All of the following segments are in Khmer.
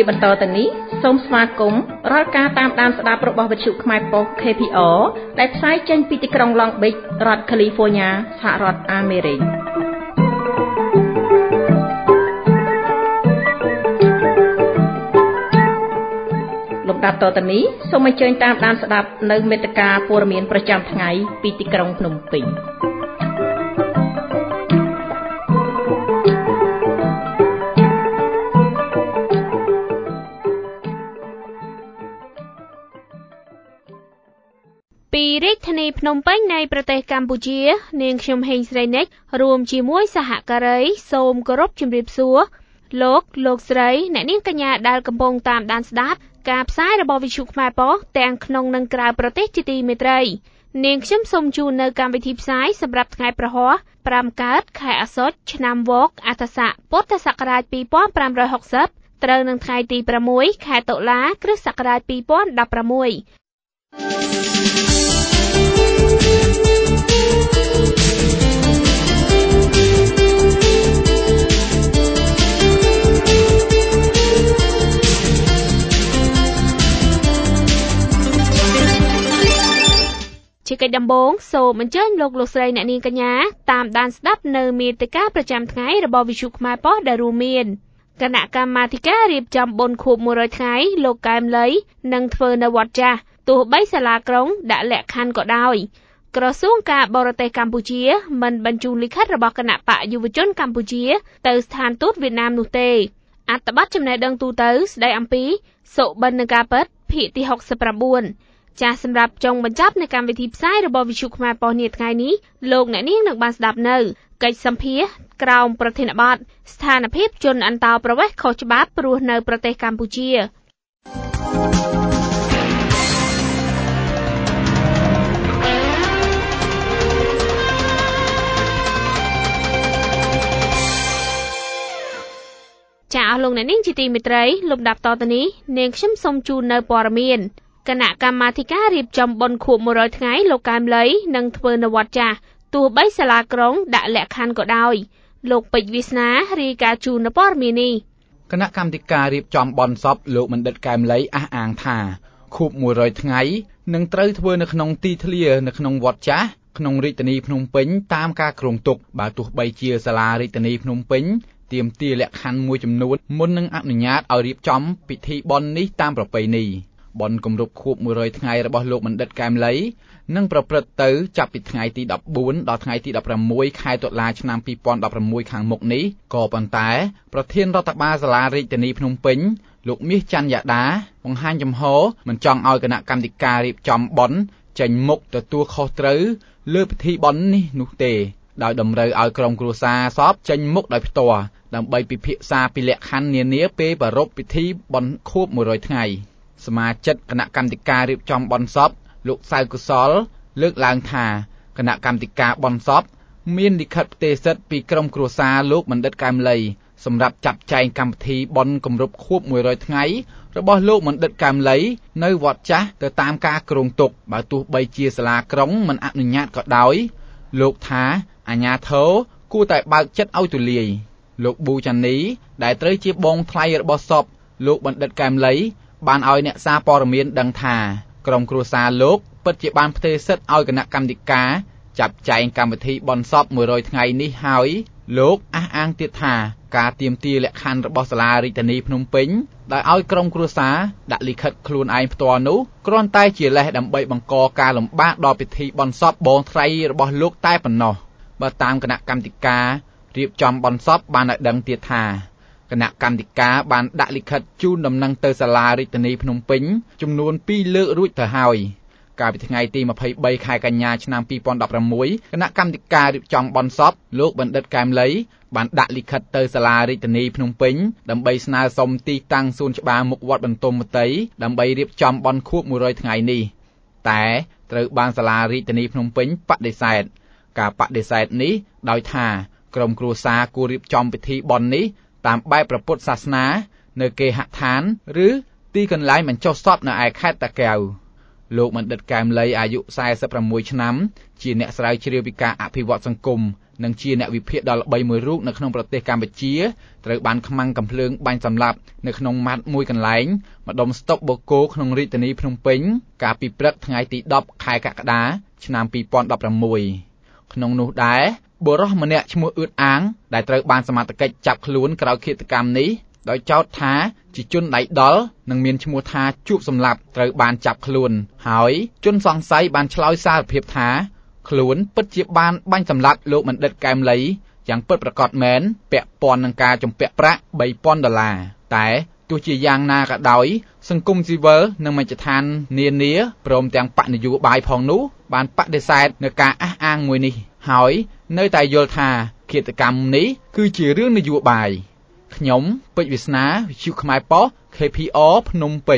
បន្តទៅនេះសូមស្វាគមន៍រាល់ការតាមដានស្ដាប់របស់វិទ្យុខ្មែរប៉ុស្តិ៍ KPR ដែលផ្សាយចេញពីទីក្រុង Long Beach រដ្ឋ California សហរដ្ឋអាមេរិកលំដាប់តទៅនេះសូមអញ្ជើញតាមដានស្ដាប់នៅមេត្តាព័ត៌មានប្រចាំថ្ងៃពីទីក្រុងភ្នំពេញពីរាជធានីភ្នំពេញនៃប្រទេសកម្ពុជានាងខ្ញុំហេងស្រីនិចរួមជាមួយសហការីសូមគោរពជម្រាបសួរលោកស្រីអ្នកនាងកញ្ញាដែលកំពុងតាមដានស្ដាប់ការផ្សាយរបស់វិទ្យុខ្មែរប៉ុស្តិ៍ទាំងក្នុងនិងក្រៅប្រទេសជាទីមេត្រីនាងខ្ញុំសូមជូននៅកម្មវិធីផ្សាយសម្រាប់ថ្ងៃប្រហ័ស5កើតខែអាសត់ឆ្នាំវកអត្តស័កពុទ្ធសករាជ2560ត្រូវនឹងថ្ងៃទី6ខែតុលាគ្រិស្តសករាជ2016ជាកិច្ចដំបូងសូមអញ្ជើញលោកស្រីអ្នកនាងកញ្ញាតាមដានស្ដាប់នៅមេត្តាប្រចាំថ្ងៃរបស់វិទ្យុខ្មែរប៉ុស្តិ៍ដែលរួមមានគណៈកម្មាធិការរៀបចំបុណ្យខួប100ថ្ងៃលោកកែមលីនឹងធ្វើនៅវត្តចាស់ទោះបីសាលាក្រុងដាក់លក្ខខណ្ឌក៏ដោយក្រសួងការបរទេសកម្ពុជាមិនបញ្ជូនលិខិតរបស់គណៈបកយុវជនកម្ពុជាទៅស្ថានទូតវៀតណាមនោះទេអត្ថបទចំណេះដឹងទូទៅស្ដីអំពីសុបិននឹងការពិតភាគទី69ចាសសម្រាប់ចុងបញ្ចប់នៃកម្មវិធីផ្សាយរបស់វិទ្យុខ្មែរប៉ុស្តិ៍នាថ្ងៃនេះលោកអ្នកនាងនឹងបានស្ដាប់នៅកិច្ចសម្ភាសន៍ក្រោមប្រធានបទស្ថានភាពជនអន្តោប្រវេសន៍ខុសច្បាប់រស់នៅប្រទេសកម្ពុជាចាអស់លោកអ្នកនាងជាទីមេត្រីលំដាប់តទៅនេះនាងខ្ញុំសូមជូននៅព័ត៌មានគណៈកម្មាធិការរៀបចំបុណ្យខួប100ថ្ងៃលោកកែមលីនឹងធ្វើនៅវត្តចាស់ទោះបីសាលាក្រុងដាក់លក្ខខណ្ឌក៏ដោយលោកពេជ្រវាសនារាយការណ៍ជូននៅព័ត៌មាននេះគណៈកម្មាធិការរៀបចំបុណ្យសពលោកបណ្ឌិតកែមលីអះអាងថាខួប100ថ្ងៃនឹងត្រូវធ្វើនៅក្នុងទីធ្លានៅក្នុងវត្តចាស់ក្នុងរាជធានីភ្នំពេញតាមការគ្រោងទុកបើទោះបីជាសាលារាជធានីភ្នំពេញទាមទារលក្ខខណ្ឌមួយចំនួនមុននឹងអនុញ្ញាតឲ្យរៀបចំពិធីបុណ្យនេះតាមប្រពៃណីបុណ្យគម្រប់ខួប100ថ្ងៃរបស់លោកបណ្ឌិតកែមលីនឹងប្រព្រឹត្តទៅចាប់ពីថ្ងៃទី14ដល់ថ្ងៃទី16ខែតុលាឆ្នាំ2016ខាងមុខនេះក៏ប៉ុន្តែប្រធានរដ្ឋបាលសាលារាជធានីភ្នំពេញលោកមាសច័ន្ទយ៉ាដាបង្ហាញចំហមិនចង់ឲ្យគណៈកម្មាធិការរៀបចំបុណ្យចេញមុខទទួលខុសត្រូវលើពិធីបុណ្យនេះនោះទេដោយតម្រូវឲ្យក្រុមគ្រួសារសពចេញមុខដោយផ្ទាល់ដើម្បីពិភាក្សាពីលក្ខខណ្ឌនានាពេលប្រារព្ធពិធីបុណ្យខួប100ថ្ងៃសមាជិកគណៈកម្មាធិការរៀបចំបុណ្យសពលោកសៅកុសលលើកឡើងថាគណៈកម្មាធិការបុណ្យសពមានលិខិតផ្ទេរសិទ្ធិពីក្រុមគ្រួសារលោកបណ្ឌិតកែមលីសម្រាប់ចាត់ចែងកម្មវិធីបុណ្យគម្រប់ខួប100ថ្ងៃរបស់លោកបណ្ឌិតកែមលីនៅវត្តចាស់ទៅតាមការគ្រោងទុកបើទោះបីជាសាលាក្រុងមិនអនុញ្ញាតក៏ដោយលោកថាអាជ្ញាធរគួរតែបើកចិត្តឲ្យទូលាយលោកប៊ូចានីដែលត្រូវជាបងថ្លៃរបស់សពលោកបណ្ឌិតកែមលីបានឲ្យអ្នកសារព័ត៌មានដឹងថាក្រុមគ្រួសារលោកពិតជាបានផ្ទេរសិទ្ធិឲ្យគណៈកម្មាធិការចាត់ចែងកម្មវិធីបុណ្យសព100ថ្ងៃនេះហើយលោកអះអាងទៀតថាការទាមទារលក្ខខណ្ឌរបស់សាលារាជធានីភ្នំពេញដោយឲ្យក្រុមគ្រួសារដាក់លិខិតខ្លួនឯងផ្ទាល់នោះគ្រាន់តែជាលេសដើម្បីបង្កការលំបាកដល់ពិធីបុណ្យសពបងថ្លៃរបស់លោកតែប៉ុណ្ណោះបើតាមគណៈកម្មាធិការរៀបចំបុណ្យសពបានឲ្យដឹងទៀតថាគណៈកម្មាធិការបានដាក់លិខិតជូនដំណឹងទៅសាលារាជធានីភ្នំពេញចំនួន2លើករួចទៅហើយកាលពីថ្ងៃទី23ខែកញ្ញាឆ្នាំ2016គណៈកម្មាធិការរៀបចំបុណ្យសពលោកបណ្ឌិតកែមលីបានដាក់លិខិតទៅសាលារាជធានីភ្នំពេញដើម្បីស្នើសុំទីតាំងសួនច្បារមុខវត្តបន្ទុមមតីដើម្បីរៀបចំបុណ្យខួប100ថ្ងៃនេះតែត្រូវបានសាលារាជធានីភ្នំពេញបដិសេធការបដិសេធនេះដោយថាក្រុមគ្រួសារគួររៀបចំពិធីបុណ្យនេះតាមបែបព្រះពុទ្ធសាសនានៅគេហដ្ឋានឬទីកន្លែងបញ្ចុះសពនៅឯខេត្តតាកែវលោកបណ្ឌិតកែមលីអាយុ46ឆ្នាំជាអ្នកស្រាវជ្រាវពីការអភិវឌ្ឍសង្គមនិងជាអ្នកវិភាគដ៏ល្បីមួយរូបនៅក្នុងប្រទេសកម្ពុជាត្រូវបានខ្មាំងកំភ្លើងបាញ់សម្លាប់នៅក្នុងម៉ាត់មួយកន្លែងម្ដុំស្តុកបូកូក្នុងរាជធានីភ្នំពេញកាលពីព្រឹកថ្ងៃទី10ខែកក្កដាឆ្នាំ2016ក្នុងនោះដែរបុរសម្នាក់ឈ្មោះអឿតអាងដែលត្រូវបានសមត្ថកិច្ចចាប់ខ្លួនក្រោយឃាតកម្មនេះដោយចោទថាជាជនដៃដល់និងមានឈ្មោះថាជួបសម្លាប់ត្រូវបានចាប់ខ្លួនហើយជនសង្ស័យបានឆ្លើយសារភាពថាខ្លួនពិតជាបានបាញ់សម្លាប់លោកបណ្ឌិតកែមលីយ៉ាងពិតប្រាកដមែនពាក់ព័ន្ធនឹងការជំពាក់ប្រាក់$3,000តែទោះជាយ៉ាងណាក៏ដោយសង្គមស៊ីវិលនិងមជ្ឈដ្ឋាននានាព្រមទាំងបកនយោបាយផងនោះបានបដិសេធនឹងការអះអាងមួយនេះហើយនៅតែយល់ថាឃាតកម្មនេះគឺជារឿងនយោបាយខ្ញុំពេជ្រវាសនាវិទ្យុខ្មែរប៉ុស្តិ៍ KPR ភ្នំពេញ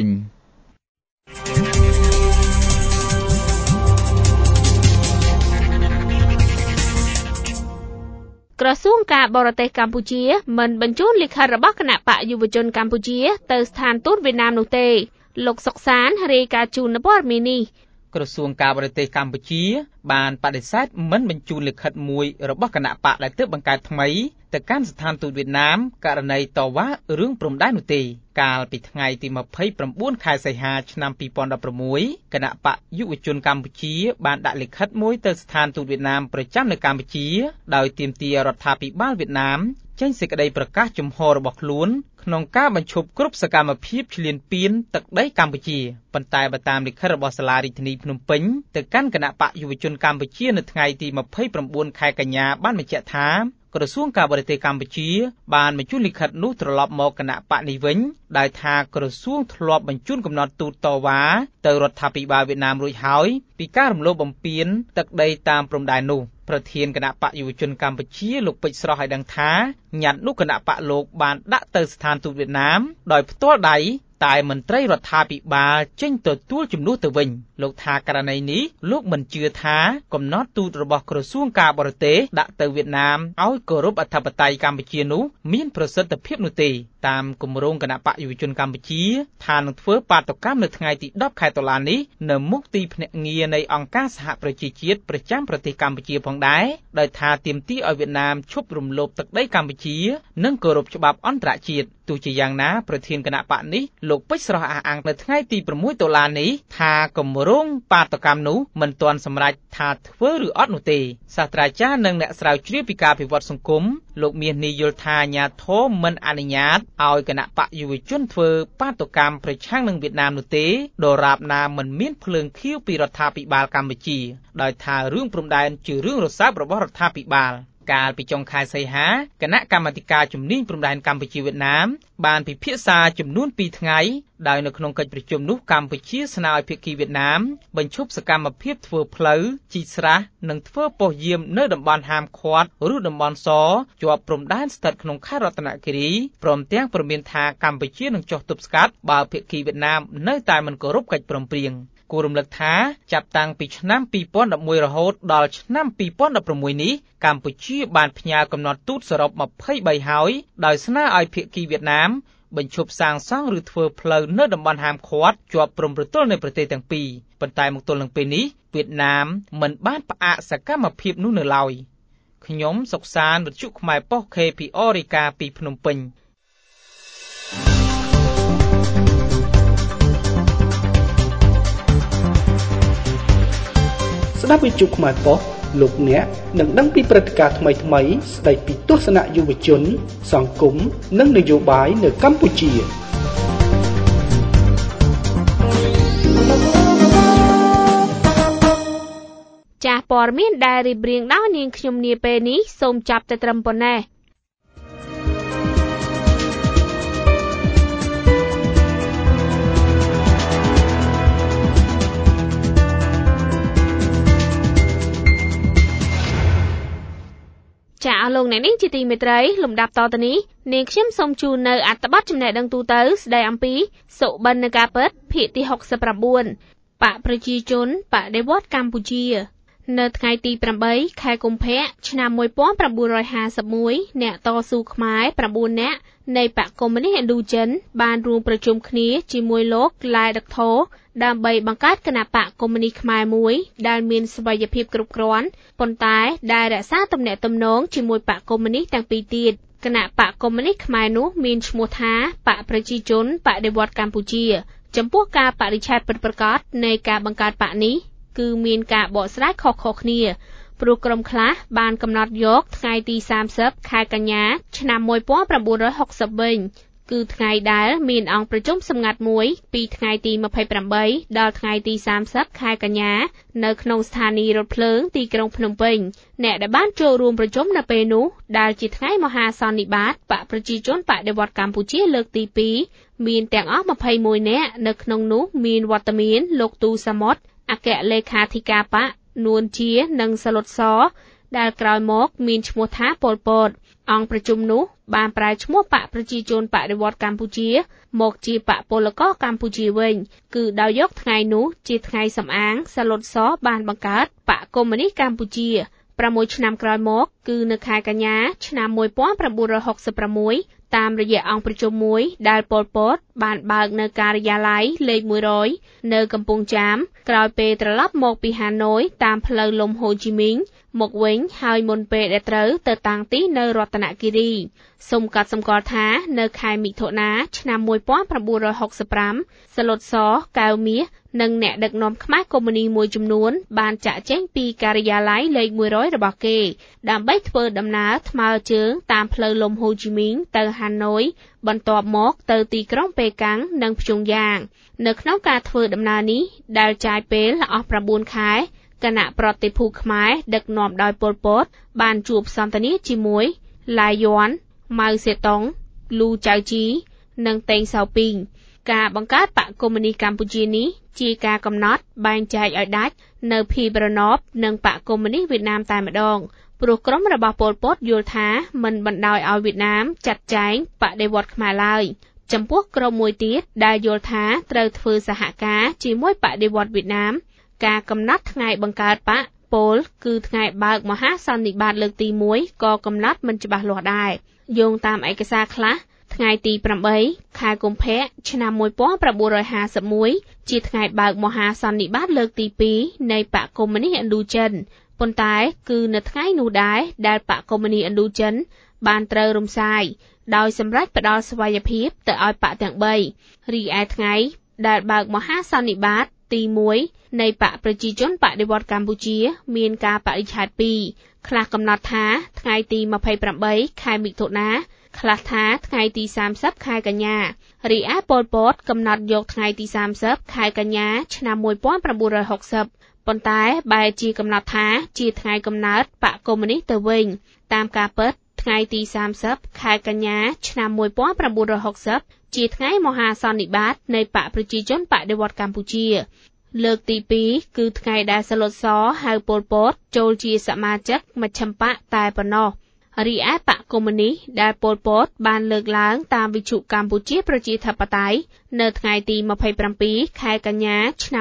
ក្រសួងការបរទេសកម្ពុជាមិនបញ្ជូនលិខិតរបស់គណៈបកយុវជនកម្ពុជាទៅស្ថានទូតវៀតណាមនោះទេលោកសុកសានរាយការណ៍ជូនព័ត៌មាននេះក្រសួងការបរទេសកម្ពុជាបានបដិសេធមិនបញ្ជូនលិខិតមួយរបស់គណៈបកដែលទើបបង្កើតថ្មីទៅកាន់ស្ថានទូតវៀតណាមករណីតវ៉ារឿងព្រំដែននោះទេកាលពីថ្ងៃទី29ខែសីហាឆ្នាំ2016គណៈបកយុវជនកម្ពុជាបានដាក់លិខិតមួយទៅស្ថានទូតវៀតណាមប្រចាំនៅកម្ពុជាដោយទាមទាររដ្ឋាភិបាលវៀតណាមចេញសេចក្តីប្រកាសជំហររបស់ខ្លួនក្នុងការបញ្ឈប់គ្រប់សកម្មភាពឈ្លានពានទឹកដីកម្ពុជាប៉ុន្តែបើតាមលិខិតរបស់សាលារាជធានីភ្នំពេញទៅកាន់គណៈបកយុវជនកម្ពុជានៅថ្ងៃទី29ខែកញ្ញាបានបញ្ជាក់ថាក្រសួងការបរទេសកម្ពុជាបានបញ្ជូនលិខិតនោះត្រឡប់មកគណៈបកនេះវិញដោយថាក្រសួងធ្លាប់បញ្ជូនកំណត់ទូតតវ៉ាទៅរដ្ឋាភិបាលវៀតណាមរួចហើយពីការរំលោភបំពានទឹកដីតាមព្រំដែននោះប្រធានគណៈបកយុវជនកម្ពុជាលោកពេជ្រស្រស់ឲ្យដឹងថាញត្តិនោះគណៈបកលោកបានដាក់ទៅស្ថានទូតវៀតណាមដោយផ្ទាល់ដៃតែមន្ត្រីរដ្ឋាភិបាលចេញទទួលជំនួសទៅវិញលោកថាករណីនេះលោកមិនជឿថាកំណត់ទូតរបស់ក្រសួងការបរទេសដាក់ទៅវៀតណាមឲ្យគោរពអធិបតេយ្យកម្ពុជានោះមានប្រសិទ្ធភាពនោះទេតាមគម្រោងគណៈបកយុវជនកម្ពុជាថានឹងធ្វើបាតុកម្មនៅថ្ងៃទី10ខែតុលានេះនៅមុខទីភ្នាក់ងារនៃអង្គការសហប្រជាជាតិប្រចាំប្រទេសកម្ពុជាផងដែរដោយថាទាមទារឲ្យវៀតណាមឈប់រំលោភទឹកដីកម្ពុជានិងគោរពច្បាប់អន្តរជាតិទោះជាយ៉ាងណាប្រធានគណៈបកនេះលោកពេជ្រស្រស់អះអាងនៅថ្ងៃទី6តុលានេះថាគម្រោងបាតុកម្មនោះមិនទាន់សម្រេចថាធ្វើឬអត់នោះទេសាស្ត្រាចារ្យនិងអ្នកស្រាវជ្រាវពីការវិវត្តសង្គមលោកមាសនេះយល់ថាអាជ្ញាធរមិនអនុញ្ញាតឲ្យគណៈបកយុវជនធ្វើបាតុកម្មប្រឆាំងនឹងវៀតណាមនោះទេដរាបណាមិនមានភ្លើងខៀវពីរដ្ឋាភិបាលកម្ពុជាដោយថារឿងព្រំដែនជារឿងរសើបរបស់រដ្ឋាភិបាលកាលពីចុងខែសីហាគណៈកម្មាធិការជំនាញព្រំដែនកម្ពុជាវៀតណាមបានពិភាក្សាចំនួន2ថ្ងៃដោយនៅក្នុងកិច្ចប្រជុំនោះកម្ពុជាស្នើឲ្យភាគីវៀតណាមបញ្ឈប់សកម្មភាពធ្វើផ្លូវជីកស្រះនិងធ្វើប៉ុស្តិ៍យាមនៅតំបន់ហាមឃាត់ឬតំបន់សជាប់ព្រំដែនស្ថិតក្នុងខេត្តរតនគិរីព្រមទាំងព្រមានថាកម្ពុជានឹងចុះទប់ស្កាត់បើភាគីវៀតណាមនៅតែមិនគោរពកិច្ចព្រមព្រៀងគួររំលឹកថាចាប់តាំងពីឆ្នាំ2011រហូតដល់ឆ្នាំ2016នេះកម្ពុជាបានផ្ញើកំណត់ទូតសរុប23ហើយដោយស្នើឲ្យភាគីវៀតណាមបញ្ឈប់សាងសង់ឬធ្វើផ្លូវនៅតំបន់ហាមឃាត់ជាប់ព្រំប្រទល់នៃប្រទេសទាំងពីរប៉ុន្តែមកទល់នឹងពេលនេះវៀតណាមមិនបានផ្អាកសកម្មភាពនោះនៅឡើយខ្ញុំសុកសានវិទ្យុខ្មែរប៉ុស្តិ៍ KPR រាយការណ៍ពីភ្នំពេញស្ដាប់វិទ្យុខ្មែរប៉ុស្តិ៍លោកអ្នកនឹងដឹងពីព្រឹត្តិការណ៍ថ្មីៗស្ដីពីទស្សនៈយុវជនសង្គមនិងនយោបាយនៅកម្ពុជាចាស់ព័ត៌មានដែលរៀបរៀងដោយនាងខ្ញុំនាពេលនេះសូមចាប់តែត្រឹមប៉ុណ្ណេះចាអស់លោកអ្នកនាងជាទីមេត្រីលំដាប់តទៅនេះនាងខ្ញុំសូមជូននៅអត្ថបទចំណេះដឹងទូទៅស្ដីអំពីសុបិនការពិតភាគទី69បកប្រជាជនបដិវត្តកម្ពុជានៅថ្ងៃទី8ខែកុម្ភៈឆ្នាំ1951អ្នកតស៊ូខ្មែរ9នាក់នៃបកកុម្មុយនីសឥណ្ឌូចិនបានរួមប្រជុំគ្នាជាមួយលោកឡែដឹកថោដើម្បីបង្កើតគណបកកុម្មុយនីសខ្មែរមួយដែលមានស្វ័យភាពគ្រប់គ្រាន់ប៉ុន្តែដែលរក្សាទំនាក់ទំនងជាមួយបកកុម្មុយនីសទាំងពីរទៀតគណបកកុម្មុយនីសខ្មែរនោះមានឈ្មោះថាបកប្រជាជនបដិវត្តន៍កម្ពុជាចំពោះការបរិច្ឆេទពិតប្រាកដនៃការបង្កើតបកនេះគឺមានការបកស្រាយខុសៗគ្នាព្រោះក្រុមខ្លះបានកំណត់យកថ្ងៃទី30ខែកញ្ញាឆ្នាំ1960វិញគឺថ្ងៃដែលមានអង្គប្រជុំសម្ងាត់មួយពីថ្ងៃទី28ដល់ថ្ងៃទី30ខែកញ្ញានៅក្នុងស្ថានីយ៍រថភ្លើងទីក្រុងភ្នំពេញអ្នកដែលបានចូលរួមប្រជុំនៅពេលនោះដែលជាថ្ងៃមហាសន្និបាតបកប្រជាជនបដិវត្តន៍កម្ពុជាលើកទី2មានទាំងអស់21នាក់នៅក្នុងនោះមានវត្តមានលោកទូសមុទ្រអគ្គលេខាធិការបកនួនជានិងសឡុតសដែលក្រោយមកមានឈ្មោះថាប៉ុលពតអង្គប្រជុំនោះបានប្រែឈ្មោះបកប្រជាជនបដិវត្តន៍កម្ពុជាមកជាបកពលករកម្ពុជាវិញគឺដោយយកថ្ងៃនោះជាថ្ងៃសំអាងសឡុតសបានបង្កើតបកកុម្មុយនីសកម្ពុជា6ឆ្នាំក្រោយមកគឺនៅខែកញ្ញាឆ្នាំ1966តាមរយៈអង្គប្រជុំមួយដែលប៉ុលពតបានបើកនៅការិយាល័យលេខ100នៅកំពង់ចាមក្រោយពេលត្រឡប់មកពីហាណូយតាមផ្លូវលំហូជីមីញមកវិញហើយមុនពេលដែលត្រូវទៅតាំងទីនៅរតនគិរីសូមកត់សម្គាល់ថានៅខែមិថុនាឆ្នាំ1965សឡុតសកៅមាសនិងអ្នកដឹកនាំខ្មែរកុម្មុយនីសមួយចំនួនបានចាក់ចែងពីការិយាល័យលេខ100របស់គេដើម្បីធ្វើដំណើរថ្មើរជើងតាមផ្លូវលំហូជីមីញទៅហាណូយបន្ទាប់មកទៅទីក្រុងប៉េកាំងនិងព្យុងយ៉ាងនៅក្នុងការធ្វើដំណើរនេះដែលចាយពេលអស់9ខែគណៈប្រតិភូខ្មែរដឹកនាំដោយប៉ុលពតបានជួបសន្ទនាជាមួយឡាយយ័នម៉ៅសេតុងលូចៅជីនិងតេងសៅពីងការបង្កើតបកកុម្មុយនីសកម្ពុជានេះជាការកំណត់បែងចែកឲ្យដាច់នៅភីប្រណបនិងបកកុម្មុយនីសវៀតណាមតែម្ដងព្រោះក្រុមរបស់ប៉ុលពតយល់ថាមិនបណ្ដោយឲ្យវៀតណាមចាត់ចែងបដិវត្តន៍ខ្មែរឡើយចំពោះក្រុមមួយទៀតដែលយល់ថាត្រូវធ្វើសហការជាមួយបដិវត្តន៍វៀតណាមការកំណត់ថ្ងៃបង្កើតបកពលគឺថ្ងៃបើកមហាសន្និបាតលើកទី1ក៏កំណត់មិនច្បាស់លាស់ដែរយោងតាមឯកសារខ្លះថ្ងៃទី8ខែកុម្ភៈឆ្នាំ1951ជាថ្ងៃបើកមហាសន្និបាតលើកទី2នៃបកកុម្មុយនីសឥណ្ឌូចិនប៉ុន្តែគឺនៅថ្ងៃនោះដែរដែលបកកុម្មុយនីសឥណ្ឌូចិនបានត្រូវរំសាយដោយសម្រេចផ្ដល់ស្វ័យភាពទៅឲ្យបកទាំង3រីឯថ្ងៃដែលបើកមហាសន្និបាតទី1នៃបកប្រជាជនបដិវត្តន៍កម្ពុជាមានការបរិច្ឆេទ2ខ្លះកំណត់ថាថ្ងៃទី28ខែមិថុនាខ្លះថាថ្ងៃទី30ខែកញ្ញារីឯប៉ុលពតកំណត់យកថ្ងៃទី30ខែកញ្ញាឆ្នាំ1960ប៉ុន្តែបែរជាកំណត់ថាជាថ្ងៃកំណើតបកកុម្មុយនីសទៅវិញតាមការពិតថ្ងៃទី30ខែកញ្ញាឆ្នាំ1960ជាថ្ងៃមហាសន្និបាតនៃបកប្រជាជនបដិវត្តន៍កម្ពុជាលើកទី2គឺថ្ងៃដែលសឡុតសហៅប៉ុលពតចូលជាសមាជិកមជ្ឈិមបកតែប៉ុណ្ណោះរីឯបកកុម្មុយនីសដែលប៉ុលពតបានលើកឡើងតាមវិទ្យុកម្ពុជាប្រជាធិបតេយ្យនៅថ្ងៃទី27ខែកញ្ញាឆ្នាំ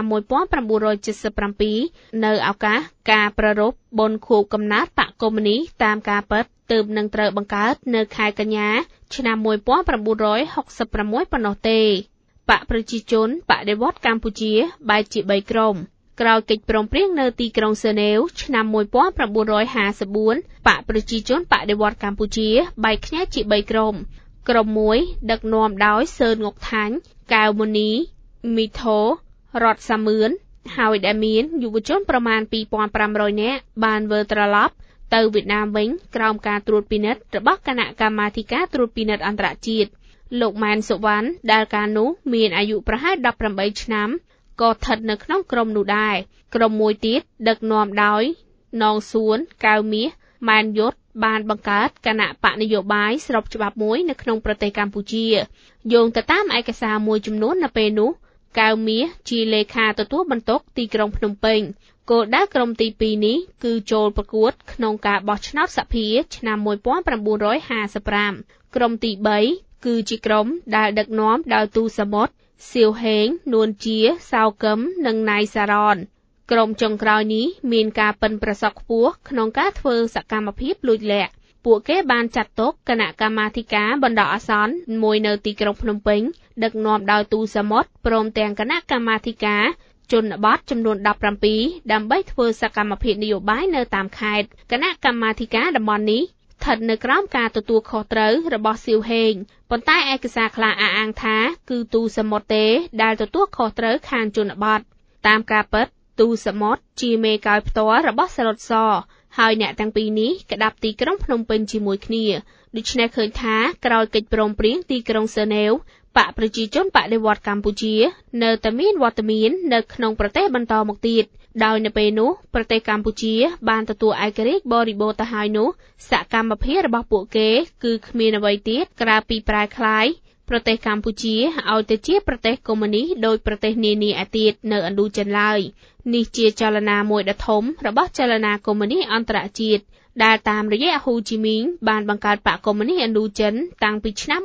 1977នៅឱកាសការប្រារព្ធបុណ្យខួបកំណើតបកកុម្មុយនីសតាមការពិតទើបនឹងត្រូវបង្កើតនៅខែកញ្ញាឆ្នាំ1966ប៉ុណ្ណោះទេបកប្រជាជនបដិវត្តន៍កម្ពុជាបែកជា3ក្រុមក្រោយកិច្ចព្រមព្រៀងនៅទីក្រុងសឺណែវឆ្នាំ1954បកប្រជាជនបដិវត្តន៍កម្ពុជាបែកខ្ញែកជា3ក្រុមក្រុមមួយដឹកនាំដោយសឺនងុកថាញ់កៅម៉ូនីមីថូរតសាមឿនហើយដែលមានយុវជនប្រមាណ 2500 នាក់បានវិលត្រឡប់ទៅវៀតណាមវិញក្រោមការត្រួតពិនិត្យរបស់គណៈកម្មាធិការត្រួតពិនិត្យអន្តរជាតិលោកម៉ែនសុវណ្ណដែលកាលនោះមានអាយុប្រហែល18ឆ្នាំក៏ស្ថិតនៅក្នុងក្រុមនោះដែរក្រុមមួយទៀតដឹកនាំដោយនងសួនកៅមាសម៉ែនយុទ្ធបានបង្កើតគណៈបកនយោបាយស្របច្បាប់មួយនៅក្នុងប្រទេសកម្ពុជាយោងទៅតាមឯកសារមួយចំនួននៅពេលនោះកៅមាសជាលេខាទទួលបន្ទុកទីក្រុងភ្នំពេញគោលដៅក្រុមទី2នេះគឺចូលប្រកួតក្នុងការបោះឆ្នោតសភាឆ្នាំ1955ក្រុមទី3គឺជាក្រុមដែលដឹកនាំដោយទូសមុទ្រសៀវហេងនួនជាសៅកឹមនិងណៃសារ៉នក្រុមចុងក្រោយនេះមានការប៉ិនប្រសប់ខ្ពស់ក្នុងការធ្វើសកម្មភាពលួចលាក់ពួកគេបានចាត់ទុកគណៈកម្មាធិការបណ្ដោះអាសន្នមួយនៅទីក្រុងភ្នំពេញដឹកនាំដោយទូសមុទ្រព្រមទាំងគណៈកម្មាធិការជនបទចំនួន17ដើម្បីធ្វើសកម្មភាពនយោបាយនៅតាមខេត្តគណៈកម្មាធិការតំបន់នេះស្ថិតនៅក្រោមការទទួលខុសត្រូវរបស់សៀវហេងប៉ុន្តែឯកសារខ្លះអះអាងថាគឺទូសមុទ្រទេដែលទទួលខុសត្រូវខាងជនបទតាមការពិតទូសមុទ្រជាមេកោយផ្ទាល់របស់សាឡុតសហើយអ្នកទាំងពីរនេះក្តាប់ទីក្រុងភ្នំពេញជាមួយគ្នាដូច្នេះឃើញថាក្រោយកិច្ចព្រមព្រៀងទីក្រុងសឺណែវបកប្រជាជនបដិវត្តន៍កម្ពុជានៅតែមានវត្តមាននៅក្នុងប្រទេសបន្តមកទៀតដោយនៅពេលនោះប្រទេសកម្ពុជាបានទទួលឯករាជ្យបរិបូរណ៍ទៅហើយនោះសកម្មភាពរបស់ពួកគេគឺគ្មានអ្វីទៀតក្រៅពីប្រែក្លាយប្រទេសកម្ពុជាឲ្យទៅជាប្រទេសកុម្មុយនីសដោយប្រទេសនានាឯទៀតនៅឥណ្ឌូចិនឡើយនេះជាចលនាមួយដ៏ធំរបស់ចលនាកុម្មុយនីសអន្តរជាតិដែលតាមរយៈហ៊ូជីមីងបានបង្កើតបកកុម្មុយនីសឥណ្ឌូចិនតាំងពីឆ្នាំ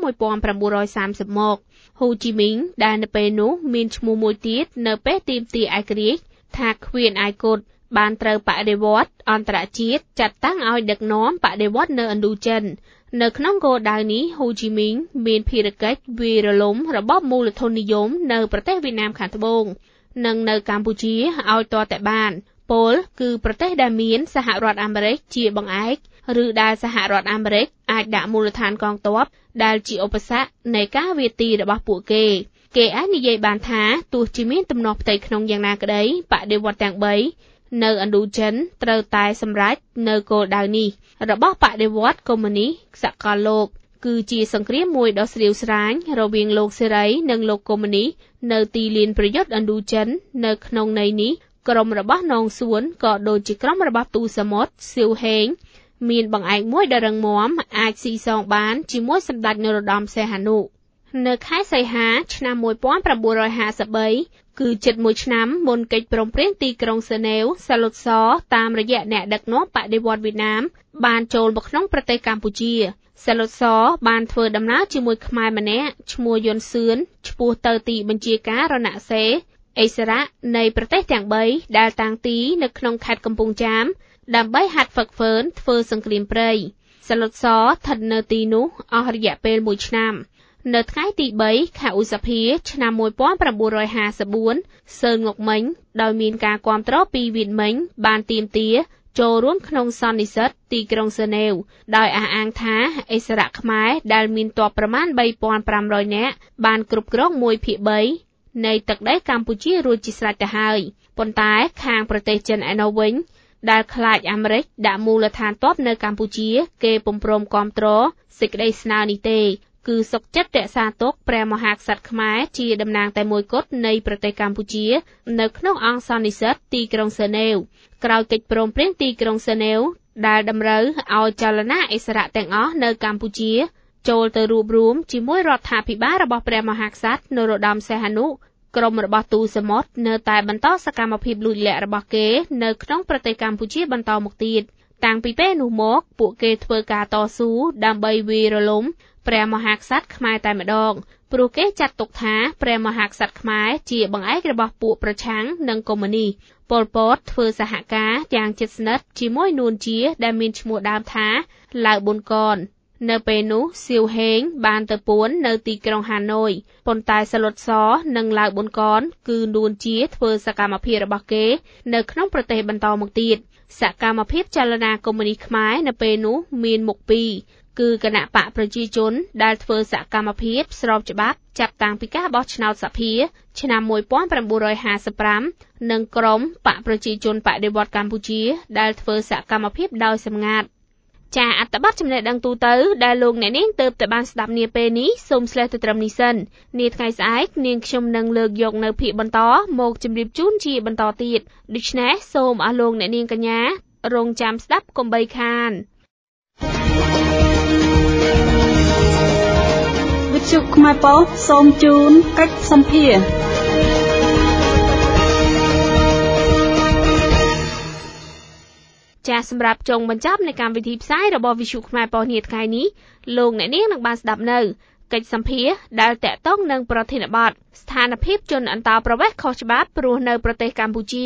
1930មកហ៊ូជីមីងដែលនៅពេលនោះមានឈ្មោះមួយទៀតនៅពេលទាមទារឯករាជ្យថាឃ្វៀនអាយគុតបានត្រូវបដិវត្តន៍អន្តរជាតិចាត់តាំងឲ្យដឹកនាំបដិវត្តន៍នៅឥណ្ឌូចិននៅក្នុងគោលដៅនេះហ៊ូជីមីងមានភារកិច្ចវាយរលំរបបមូលធននិយមនៅប្រទេសវៀតណាមខាងត្បូងនិងនៅកម្ពុជាឲ្យទាល់តែបានពលគឺប្រទេសដែលមានសហរដ្ឋអាមេរិកជាបង្អែកឬដែលសហរដ្ឋអាមេរិកអាចដាក់មូលដ្ឋានកងទ័ពដែលជាឧបសគ្គនៃការវាយទីរបស់ពួកគេអាចនិយាយបានថាទោះជាមានទំនាស់ផ្ទៃក្នុងយ៉ាងណាក្តីបដិវត្តន៍ទាំង3នៅឥណ្ឌូចិនត្រូវតែសម្រេចនៅគោលដៅនេះរបស់បដិវត្តន៍កុម្មុយនីសសកលលោកគឺជាសង្គ្រាមមួយដ៏ស្រាវស្រាញរវាងលោកសេរីនិងលោកកុម្មុយនីសនៅទីលានប្រយុទ្ធឥណ្ឌូចិននៅក្នុងន័យនេះក្រុមរបស់នងសួនក៏ដូចជាក្រុមរបស់ទូសមុទ្រសៀវហេងមានបង្អែកមួយដ៏រឹងមាំអាចស៊ីសងបានជាមួយសម្ដេចនរោត្តមសីហនុនៅខែសីហាឆ្នាំ1953គឺជិត1ឆ្នាំមុនកិច្ចព្រមព្រៀងទីក្រុងសឺណែវសាឡុតសតាមរយៈអ្នកដឹកនាំបដិវត្តន៍វៀតណាមបានចូលមកក្នុងប្រទេសកម្ពុជាសាឡុតសបានធ្វើដំណើរជាមួយខ្មែរម្នាក់ឈ្មោះយុនសឿនឆ្ពោះទៅទីបញ្ជាការរណសេអិសរៈនៃប្រទេសទាំង3ដែលតាំងទីនៅក្នុងខេត្តកំពង់ចាមដើម្បីហាត់ហ្វឹកហ្វឺនធ្វើសង្គ្រាមព្រៃសាឡុតសស្ថិតនៅទីនោះអស់រយៈពេល1ឆ្នាំនៅថ្ងៃទី3ខែឧសភាឆ្នាំ1954សឺនងុកមិញដោយមានការគាំទ្រពីវៀតមិញបានទាមទារចូលរួមក្នុងសន្និសីទទីក្រុងសឺណែវដោយអះអាងថាអិសរៈខ្មែរដែលមានទ័ពប្រមាណ 3,500 នាក់បានគ្រប់គ្រង 1/3 នៃទឹកដីកម្ពុជារួចជាស្រេចទៅហើយប៉ុន្តែខាងប្រទេសចិនឯណោះវិញដែលខ្លាចអាមេរិកដាក់មូលដ្ឋានទ័ពនៅកម្ពុជាគេពុំព្រមគាំទ្រសេចក្តីស្នើនេះទេគឺសុខចិត្តរក្សាទុកព្រះមហាក្សត្រខ្មែរជាតំណាងតែមួយគត់នៃប្រទេសកម្ពុជានៅក្នុងអង្គសន្និសីទទីក្រុងសឺណែវក្រោយកិច្ចព្រមព្រៀងទីក្រុងសឺណែវដែលតម្រូវឲ្យចលនាអិសរៈទាំងអស់នៅកម្ពុជាចូលទៅរួបរวมជាមួយរដ្ឋាភិបាលរបស់ព្រះមហាក្សត្រនរោត្តមសីហនុក្រុមរបស់ទូសមុទ្រនៅតែបន្តសកម្មភាពលួចលាក់របស់គេនៅក្នុងប្រទេសកម្ពុជាបន្តមកទៀតតាំងពីពេលនោះមកពួកគេធ្វើការតស៊ូដើម្បីវាយរលំព្រះមហាក្សត្រខ្មែរតែម្ដងព្រោះគេចាត់ទុកថាព្រះមហាក្សត្រខ្មែរជាបង្អែករបស់ពួកប្រឆាំងនិងកុម្មុយនីសប៉ុល ពតធ្វើសហការយ៉ាងជិតស្និទ្ធជាមួយនួនជាដែលមានឈ្មោះដើមថាឡាវប៊ុនកននៅពេលនោះសៀវហេងបានទៅពួននៅទីក្រុងហាណូយប៉ុន្តែសាឡុតសនិងឡាវប៊ុនកនគឺនួនជាធ្វើសកម្មភាពរបស់គេនៅក្នុងប្រទេសបន្តមកទៀតសកម្មភាពចលនាកុម្មុយនីសខ្មែរនៅពេលនោះមានមុខពីរគឺគណៈបកប្រជាជនដែលធ្វើសកម្មភាពស្របច្បាប់ចាប់តាំងពីការបោះឆ្នោតសភាឆ្នាំ1955និងក្រុមបកប្រជាជនបដិវត្តន៍កម្ពុជាដែលធ្វើសកម្មភាពដោយសម្ងាត់ចាអត្ថបទចំណេះដឹងទូទៅដែលលោកអ្នកនាងទើបតែបានស្ដាប់នាពេលនេះសូមស្លេះទៅត្រឹមនេះសិននាថ្ងៃស្អែកនាងខ្ញុំនឹងលើកយកនៅភាគបន្តមកជម្រាបជូនជាបន្តទៀតដូច្នេះសូមអស់លោកអ្នកនាងកញ្ញារងចាំស្ដាប់កុំបីខានវិទ្យុខ្មែរប៉ុស្តិ៍សូមជូនកិច្ចសម្ភារចាសម្រាប់ចុងបញ្ចប់នៃកម្មវិធីផ្សាយរបស់វិទ្យុខ្មែរប៉ុស្តិ៍នាថ្ងៃនេះលោកអ្នកនាងនឹងបានស្ដាប់នៅកិច្ចសម្ភារដែលតាក់ទងនឹងប្រធានបទស្ថានភាពជនអន្តោប្រវេសន៍ខុសច្បាប់រស់នៅប្រទេសកម្ពុជា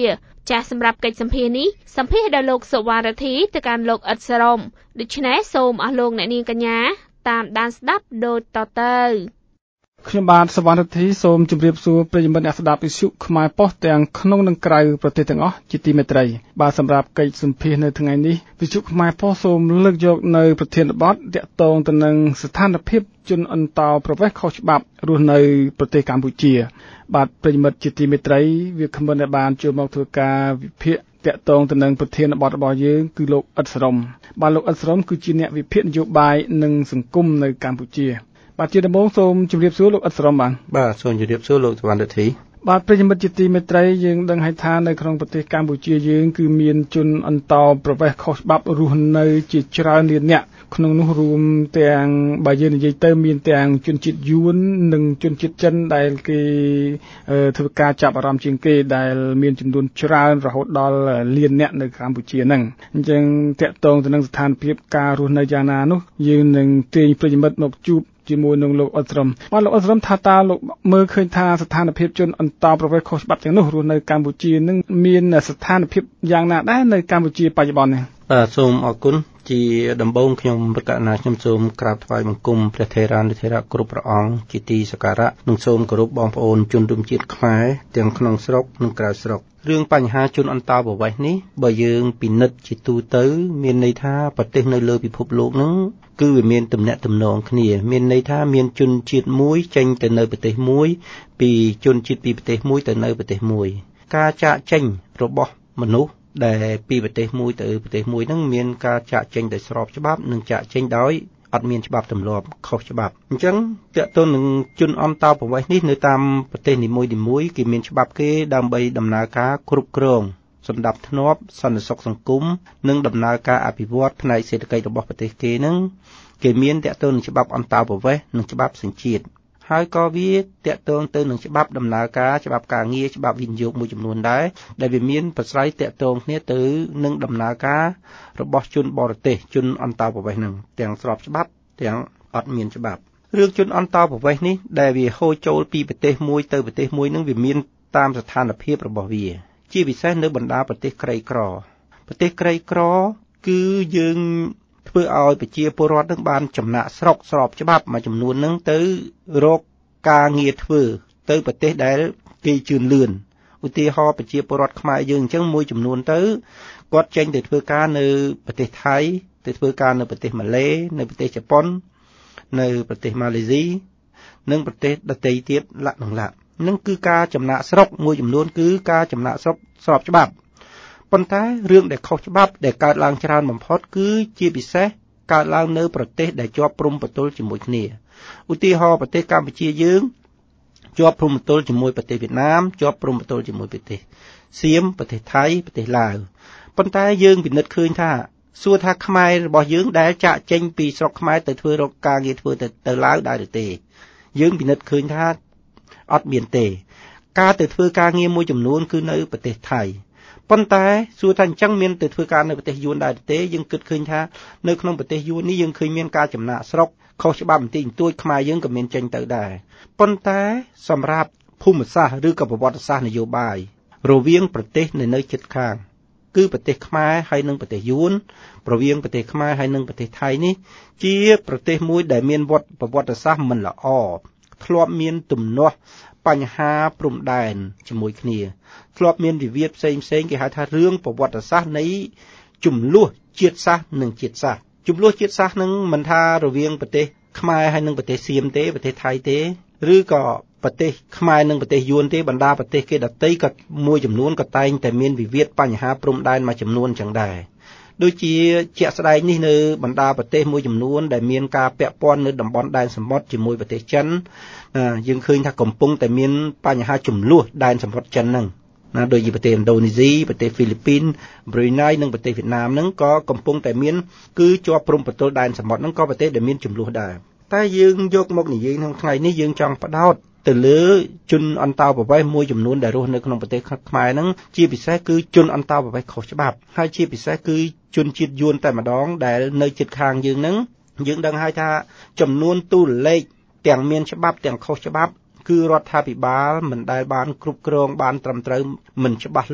ចាស់សម្រាប់កិច្ចសម្ភារនេះសម្ភារដល់លោកសុវណ្ណរិទ្ធីទៅកាន់លោកអ៊ិតសរមដូច្នេះសូមអស់លោកអ្នកនាងកញ្ញាតាមដានស្ដាប់ដូចតទៅខ្ញុំបាទសុវណ្ណរិទ្ធីសូមជម្រាបសួរប្រិយមិត្តអ្នកស្ដាប់វិទ្យុខ្មែរប៉ុស្តិ៍ទាំងក្នុងនិងក្រៅប្រទេសទាំងអស់ជាទីមេត្រីបាទសម្រាប់កិច្ចសម្ភារនៅថ្ងៃនេះវិទ្យុខ្មែរប៉ុស្តិ៍សូមលើកយកនៅប្រធានបទទាក់ទងទៅនឹងស្ថានភាពជនអន្តោប្រវេសន៍ខុសច្បាប់រស់នៅប្រទេសកម្ពុជាបាទប្រិយមិត្តជាទីមេត្រីវាគ្មិនដែលបានចូលមកធ្វើការវិភាគតាក់ទងទៅនឹងប្រធានបទរបស់យើងគឺលោកអ៊ិតសរមបាទលោកអ៊ិតសរមគឺជាអ្នកវិភាគនយោបាយនិងសង្គមនៅកម្ពុជាបាទជាដំបូងសូមជម្រាបសួរលោកអ៊ិតសរមបាទសូមជម្រាបសួរលោកសុវណ្ណរិទ្ធីបាទប្រិយមិត្តជាទីមេត្រីយើងដឹងហើយថានៅក្នុងប្រទេសកម្ពុជាយើងគឺមានជនអន្តោប្រវេសន៍ខុសច្បាប់រស់នៅជាច្រើនលានអ្នកក្នុងនោះរួមទាំងបើយើងនិយាយទៅមានទាំងជនជាតិយួននិងជនជាតិចិនដែលគេធ្វើការចាប់អារម្មណ៍ជាងគេដែលមានចំនួនច្រើនរហូតដល់លានអ្នកនៅកម្ពុជាហ្នឹងអញ្ចឹងតាក់ទងទៅនឹងស្ថានភាពការរស់នៅយ៉ាងណានោះយើងនឹងទាញប្រិយមិត្តមកជួបជាមួយនឹងលោកអ៊ិតសរមបាទលោកអ៊ិតសរមថាតើលោកមើលឃើញថាស្ថានភាពជនអន្តោប្រវេសន៍ខុសច្បាប់ទាំងនោះរស់នៅកម្ពុជានឹងមានស្ថានភាពយ៉ាងណាដែរនៅកម្ពុជាបច្ចុប្បន្ននេះបាទសូមអរគុណជាដំបូងខ្ញុំប្រកាសណាខ្ញុំសូមក្រាបថ្វាយបង្គំព្រះថេរានុថេរៈគ្រប់ព្រះអង្គជាទីសក្ការៈនិងសូមគោរពបងប្អូនជនរួមជាតិខ្មែរទាំងក្នុងស្រុកនិងក្រៅស្រុករឿងបញ្ហាជនអន្តោប្រវេសន៍នេះបើយើងពិនិត្យជាទូទៅមានន័យថាប្រទេសនៅលើពិភពលោកហ្នឹងគឺវាមានទំនាក់ទំនងគ្នាមានន័យថាមានជនជាតិមួយចេញទៅនៅប្រទេសមួយពីជនជាតិពីប្រទេសមួយទៅនៅប្រទេសមួយការចាកចេញរបស់មនុស្សដែលពីប្រទេសមួយទៅប្រទេសមួយហ្នឹងមានការចាកចេញដោយស្របច្បាប់និងចាកចេញដោយអត់មានច្បាប់ទម្លាប់ខុសច្បាប់អញ្ចឹងតើតើនឹងជនអន្តោប្រវេសន៍នេះនៅតាមប្រទេសនីមួយៗគេមានច្បាប់គេដើម្បីដំណើរការគ្រប់គ្រងសម្ដាប់ធ្នាប់សន្តិសុខសង្គមនិងដំណើរការអភិវឌ្ឍផ្នែកសេដ្ឋកិច្ចរបស់ប្រទេសគេហ្នឹងគេមានតើតើនឹងច្បាប់អន្តោប្រវេសន៍និងច្បាប់សញ្ជាតិហើយក៏វាតកតងទៅនឹងច្បាប់ដំណើរការច្បាប់ការងារច្បាប់វិនិយោគមួយចំនួនដែរដែលវាមានប្រស្រ័យតកតងគ្នាទៅនឹងដំណើរការរបស់ជនបរទេសជនអន្តោប្រវេសន៍នឹងទាំងស្របច្បាប់ទាំងអត់មានច្បាប់រឿងជនអន្តោប្រវេសន៍នេះដែលវាហូរចូលពីប្រទេសមួយទៅប្រទេសមួយនឹងវាមានតាមស្ថានភាពរបស់វាជាពិសេសនៅបណ្ដាប្រទេសក្រីក្រប្រទេសក្រីក្រគឺយើងធ្វើឲ្យប្រជាពលរដ្ឋនឹងបានចំណាក់ស្រុកស្របច្បាប់មួយចំនួននឹងទៅរកការងារធ្វើទៅប្រទេសដែលគេជឿនលឿនឧទាហរណ៍ប្រជាពលរដ្ឋខ្មែរយើងអញ្ចឹងមួយចំនួនទៅគាត់ចេញទៅធ្វើការនៅប្រទេសថៃទៅធ្វើការនៅប្រទេសម៉ាឡេនៅប្រទេសជប៉ុននៅប្រទេសម៉ាឡេស៊ីនិងប្រទេសដទៃទៀតលក្ខណៈនឹងគឺការចំណាក់ស្រុកមួយចំនួនគឺការចំណាក់ស្រុកស្របច្បាប់ប៉ុន្តែរឿងដែលខុសច្បាប់ដែលកើតឡើងច្រើនបំផុតគឺជាពិសេសកើតឡើងនៅប្រទេសដែលជាប់ព្រំប្រទល់ជាមួយគ្នាឧទាហរណ៍ប្រទេសកម្ពុជាយើងជាប់ព្រំប្រទល់ជាមួយប្រទេសវៀតណាមជាប់ព្រំប្រទល់ជាមួយប្រទេសសៀមប្រទេសថៃប្រទេសឡាវប៉ុន្តែយើងពិនិត្យឃើញថាសួរថាខ្មែររបស់យើងដែលចាក់ចេញពីស្រុកខ្មែរទៅធ្វើរកការងារធ្វើទៅឡាវដែរឬទេយើងពិនិត្យឃើញថាអត់មានទេការទៅធ្វើការងារមួយចំនួនគឺនៅប្រទេសថៃប៉ុន្តែសួរថាអញ្ចឹងមានទៅធ្វើការនៅប្រទេសយួនដែរទេយើងគិតឃើញថានៅក្នុងប្រទេសយួននេះយើងឃើញមានការចំណាក់ស្រុកខុសច្បាប់បន្តិចបន្តួចខ្មែរយើងក៏មានចេញទៅដែរប៉ុន្តែសម្រាប់ភូមិសាស្ត្រឬក៏ប្រវត្តិសាស្ត្រនយោបាយរវាងប្រទេសនៅជិតខាងគឺប្រទេសខ្មែរហើយនិងប្រទេសយួនរវាងប្រទេសខ្មែរហើយនិងប្រទេសថៃនេះជាប្រទេសមួយដែលមានប្រវត្តិសាស្ត្រមិនល្អធ្លាប់មានទំនាស់បញ្ហាព្រំដែនជាមួយគ្នាធ្លាប់មានវិវាទផ្សេងគេហៅថារឿងប្រវត្តិសាស្ត្រនៃចំនួនជាតិសាសន៍និងជាតិសាសន៍ចំនួនជាតិសាសន៍នឹងមិនថារវាងប្រទេសខ្មែរហើយនិងប្រទេសសៀមទេប្រទេសថៃទេឬក៏ប្រទេសខ្មែរនិងប្រទេសយួនទេបណ្ដាប្រទេសគេដទៃក៏មួយចំនួនក៏តែងតែមានវិវាទបញ្ហាព្រំដែនមួយចំនួនចឹងដែរដូចជាជាក់ស្ដែងនេះនៅបណ្ដាប្រទេសមួយចំនួនដែលមានការពាក់ព័ន្ធនៅតំបន់ដែនសមុទ្រជាមួយប្រទេសចិនយើងឃើញថាកំពុងតែមានបញ្ហាចំនួនដែនសមុទ្រចិនហ្នឹងណាដូចជាប្រទេសឥណ្ឌូនេស៊ីប្រទេសហ្វីលីពីនប្រ៊ុយណៃនិងប្រទេសវៀតណាមហ្នឹងក៏កំពុងតែមានគឺជាប់ព្រំប្រទល់ដែនសមុទ្រហ្នឹងក៏ប្រទេសដែលមានចំនួនដែរតែយើងយកមកនិយាយក្នុងថ្ងៃនេះយើងចង់បដោតទៅលើជនអន្តោប្រវេសន៍មួយចំនួនដែលរស់នៅក្នុងប្រទេសខ្មែរហ្នឹងជាពិសេសគឺជនអន្តោប្រវេសន៍ខុសច្បាប់ហើយជាពិសេសគឺជនជាតិយួនតែម្ដងដែលនៅជិតខាងយើងហ្នឹងយើងដឹងហើយថាចំនួនតួលេខទាំងមានច្បាប់ទាំងខុសច្បាប់គឺរដ្ឋាភិបាលមិនដែលបានគ្រប់គ្រងបានត្រឹមត្រូវមិនច្បាស់លាស់អ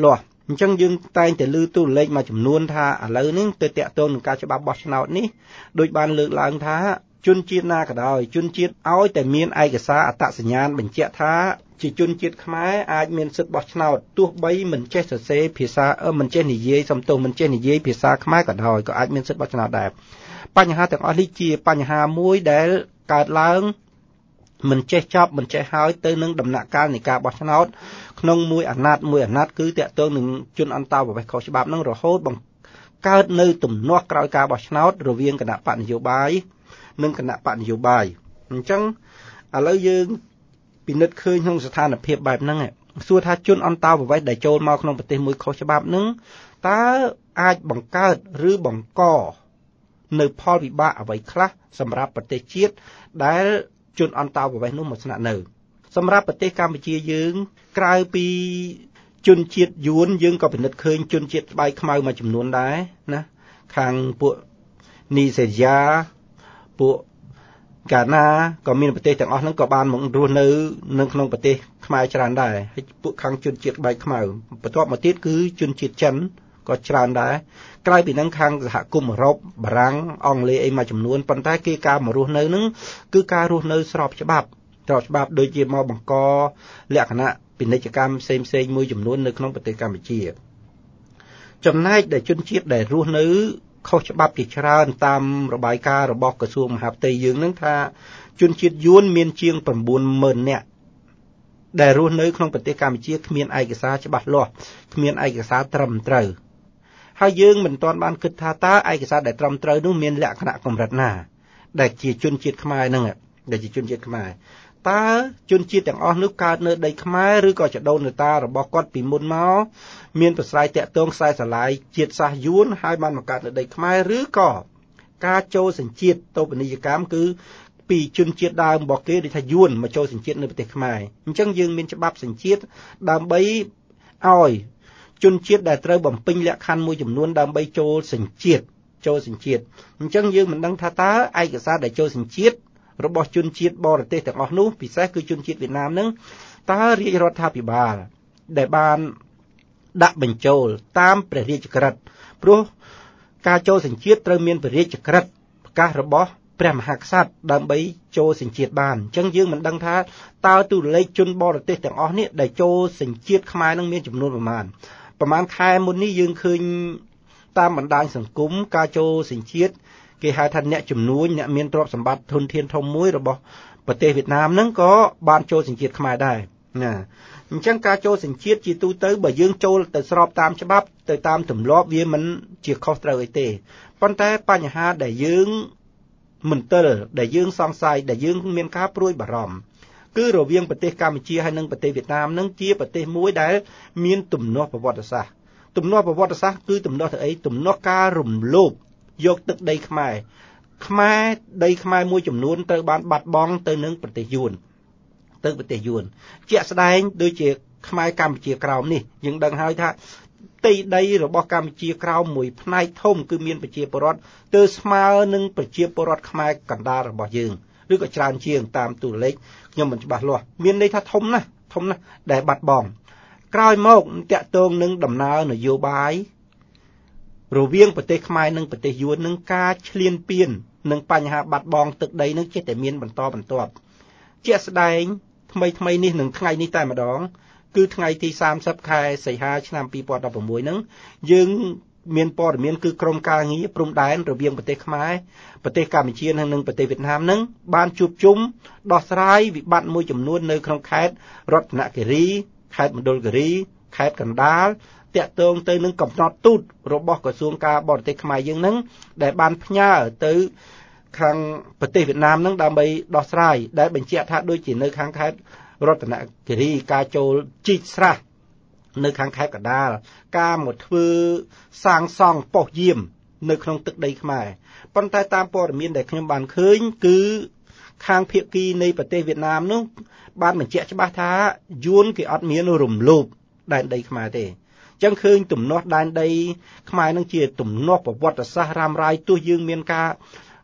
អញ្ចឹងយើងតែងតែលើទូលេខមួយចំនួនថាឥឡូវនេះទៅតាក់ទងនឹងការច្បាប់បោះឆ្នោតនេះដោយបានលើកឡើងថាជនជាតិណាក៏ដោយជនជាតិឲ្យតែមានឯកសារអត្តសញ្ញាណបញ្ជាក់ថាជាជនជាតិខ្មែរអាចមានសិទ្ធិបោះឆ្នោតទោះបីមិនចេះសរសេរភាសាមិនចេះនិយាយសំទោសមិនចេះនិយាយភាសាខ្មែរក៏ដោយក៏អាចមានសិទ្ធិបោះឆ្នោតដែរបញ្ហាទាំងអស់នេះជាបញ្ហាមួយដែលកើតឡើងមិនចេះចប់មិនចេះហើយទៅនឹងដំណាក់កាលនៃការបោះឆ្នោតក្នុងមួយអាណត្តិគឺតាក់ទងនឹងជនអន្តោប្រវេសន៍ខុសច្បាប់នឹងរហូតបង្កើតនៅទំនាស់ក្រោយការបោះឆ្នោតរវាងគណៈបកនយោបាយនិងគណៈបកនយោបាយអញ្ចឹងឥឡូវយើងពិនិត្យឃើញក្នុងស្ថានភាពបែបហ្នឹងសួរថាជនអន្តោប្រវេសន៍ដែលចូលមកក្នុងប្រទេសមួយខុសច្បាប់ហ្នឹងតើអាចបង្កើតឬបង្កនៅផលវិបាកអ្វីខ្លះសម្រាប់ប្រទេសជាតិដែលជនអន្តោប្រវេសន៍នោះមកស្នាក់នៅសម្រាប់ប្រទេសកម្ពុជាយើងក្រៅពីជនជាតិយួនយើងក៏ពិនិត្យឃើញជនជាតិស្បែកខ្មៅមួយចំនួនដែរណាខាងពួកនីសេរីយ៉ាពួកកាណាក៏មានប្រទេសទាំងអស់ហ្នឹងក៏បានមករស់នៅក្នុងប្រទេសខ្មែរច្រើនដែរហើយពួកខាងជនជាតិស្បែកខ្មៅបន្ទាប់មកទៀតគឺជនជាតិចិនក៏ច្រើនដែរក្រៅពីហ្នឹងខាងសហគមន៍អឺរ៉ុបបារាំងអង់គ្លេសអីមួយចំនួនប៉ុន្តែគេការមករស់នៅហ្នឹងគឺការរស់នៅស្របច្បាប់ដូចជាមកបង្កលក្ខណៈពាណិជ្ជកម្មផ្សេងមួយចំនួននៅក្នុងប្រទេសកម្ពុជាចំណែកដែលជនជាតិដែលរស់នៅខុសច្បាប់ជាច្រើនតាមរបាយការណ៍របស់ក្រសួងមហាផ្ទៃយើងនឹងថាជនជាតិយួនមានជាង 90,000 នាក់ដែលរស់នៅក្នុងប្រទេសកម្ពុជាគ្មានឯកសារច្បាស់លាស់គ្មានឯកសារត្រឹមត្រូវហើយយើងមិនទាន់បានគិតថាតើឯកសារដែលត្រឹមត្រូវនោះមានលក្ខណៈកម្រិតណាដែលជាជនជាតិខ្មែរហ្នឹងដែលជាជនជាតិខ្មែរតើជនជាតិទាំងអស់នោះកើតនៅដីខ្មែរឬក៏ចដូនតារបស់គាត់ពីមុនមកមានប្រស្រ័យតាក់ទងខ្សែស្រឡាយជាតិសាសន៍យួនហើយបានមកកើតនៅដីខ្មែរឬក៏ការចូលសញ្ជាតិតូបនីយកម្មគឺពីជនជាតិដើមរបស់គេដូចថាយួនមកចូលសញ្ជាតិនៅប្រទេសខ្មែរអញ្ចឹងយើងមានច្បាប់សញ្ជាតិដើម្បីឲ្យជនជាតិដែលត្រូវបំពេញលក្ខខណ្ឌមួយចំនួនដើម្បីចូលសញ្ជាតិអញ្ចឹងយើងមិនដឹងថាតើឯកសារដែលចូលសញ្ជាតិរបស់ជនជាតិបរទេសទាំងអស់នោះពិសេសគឺជនជាតិវៀតណាមនឹងតើរាជរដ្ឋាភិបាលដែលបានដាក់បញ្ចូលតាមព្រះរាជក្រឹត្យព្រោះការចូលសញ្ជាតិត្រូវមានព្រះរាជក្រឹត្យប្រកាសរបស់ព្រះមហាក្សត្រដើម្បីចូលសញ្ជាតិបានអញ្ចឹងយើងមិនដឹងថាតើតួលេខជនបរទេសទាំងអស់នេះដែលចូលសញ្ជាតិខ្មែរនឹងមានចំនួនប្រមាណខែមុននេះយើងឃើញតាមបណ្ដាញសង្គមការចូលសញ្ជាតិគេហៅថាអ្នកជំនួញអ្នកមានទ្រព្យសម្បត្តិធនធានធំមួយរបស់ប្រទេសវៀតណាមហ្នឹងក៏បានចូលសញ្ជាតិខ្មែរដែរណាអញ្ចឹងការចូលសញ្ជាតិជាទូទៅបើយើងចូលទៅស្របតាមច្បាប់ទៅតាមទម្លាប់វាមិនជាខុសត្រូវអីទេប៉ុន្តែបញ្ហាដែលយើងមន្ទិលដែលយើងសង្ស័យដែលយើងមានការព្រួយបារម្ភគឺរវាងប្រទេសកម្ពុជាហើយនិងប្រទេសវៀតណាមនឹងជាប្រទេសមួយដែលមានទំនាស់ប្រវត្តិសាស្ត្រគឺទំនាស់ទៅអីទំនាស់ការរំលោភយកទឹកដីខ្មែរដីខ្មែរមួយចំនួនត្រូវបានបាត់បង់ទៅនឹងប្រទេសយួនជាក់ស្ដែងដូចជាខ្មែរកម្ពុជាក្រោមនេះយើងដឹងហើយថាទីដីរបស់កម្ពុជាក្រោមមួយផ្នែកធំគឺមានប្រជាពលរដ្ឋទៅស្មើនឹងប្រជាពលរដ្ឋខ្មែរកណ្ដាលរបស់យើងឬក៏ច្រើនជាងតាមតួលេខខ្ញុំមិនច្បាស់លាស់មានន័យថាធំណាស់ដែលបាត់បង់ក្រោយមកតាក់ទងនឹងដំណើរនយោបាយរវាងប្រទេសខ្មែរនិងប្រទេសយួននឹងការឈ្លានពាននិងបញ្ហាបាត់បង់ទឹកដីនឹងចេះតែមានបន្តបន្ទាប់ជាក់ស្ដែងថ្មីនេះនឹងថ្ងៃនេះតែម្ដងគឺថ្ងៃទី30ខែសីហាឆ្នាំ2016ហ្នឹងយើងមានព័ត៌មានគឺក្រុមការងារព្រំដែនរវាងប្រទេសខ្មែរប្រទេសកម្ពុជានិងប្រទេសវៀតណាមហ្នឹងបានជួបជុំដោះស្រាយវិបត្តិមួយចំនួននៅក្នុងខេត្តរតនគិរីខេត្តមណ្ឌលគិរីខេត្តកណ្ដាលតាក់ទងទៅនឹងកំណត់ទូតរបស់ក្រសួងការបរទេសខ្មែរយើងហ្នឹងដែលបានផ្ញើទៅខាងប្រទេសវៀតណាមហ្នឹងដើម្បីដោះស្រាយដែលបញ្ជាក់ថាដូចជានៅខាងខេត្តរតនគិរីការចូលជីកស្រះនៅខាងខេត្តកណ្ដាលការមកធ្វើសាងសង់ប៉ុស្តិ៍យាមនៅក្នុងទឹកដីខ្មែរប៉ុន្តែតាមព័ត៌មានដែលខ្ញុំបានឃើញគឺខាងភាគីនៃប្រទេសវៀតណាមនោះបានបញ្ជាក់ច្បាស់ថាយួនគេអត់មានរំលោភដែនដីខ្មែរទេចឹងឃើញទំនាស់ដែនដីខ្មែរនឹងជាទំនាស់ប្រវត្តិសាស្ត្ររ៉ាំរ៉ាយទោះយើងមានការ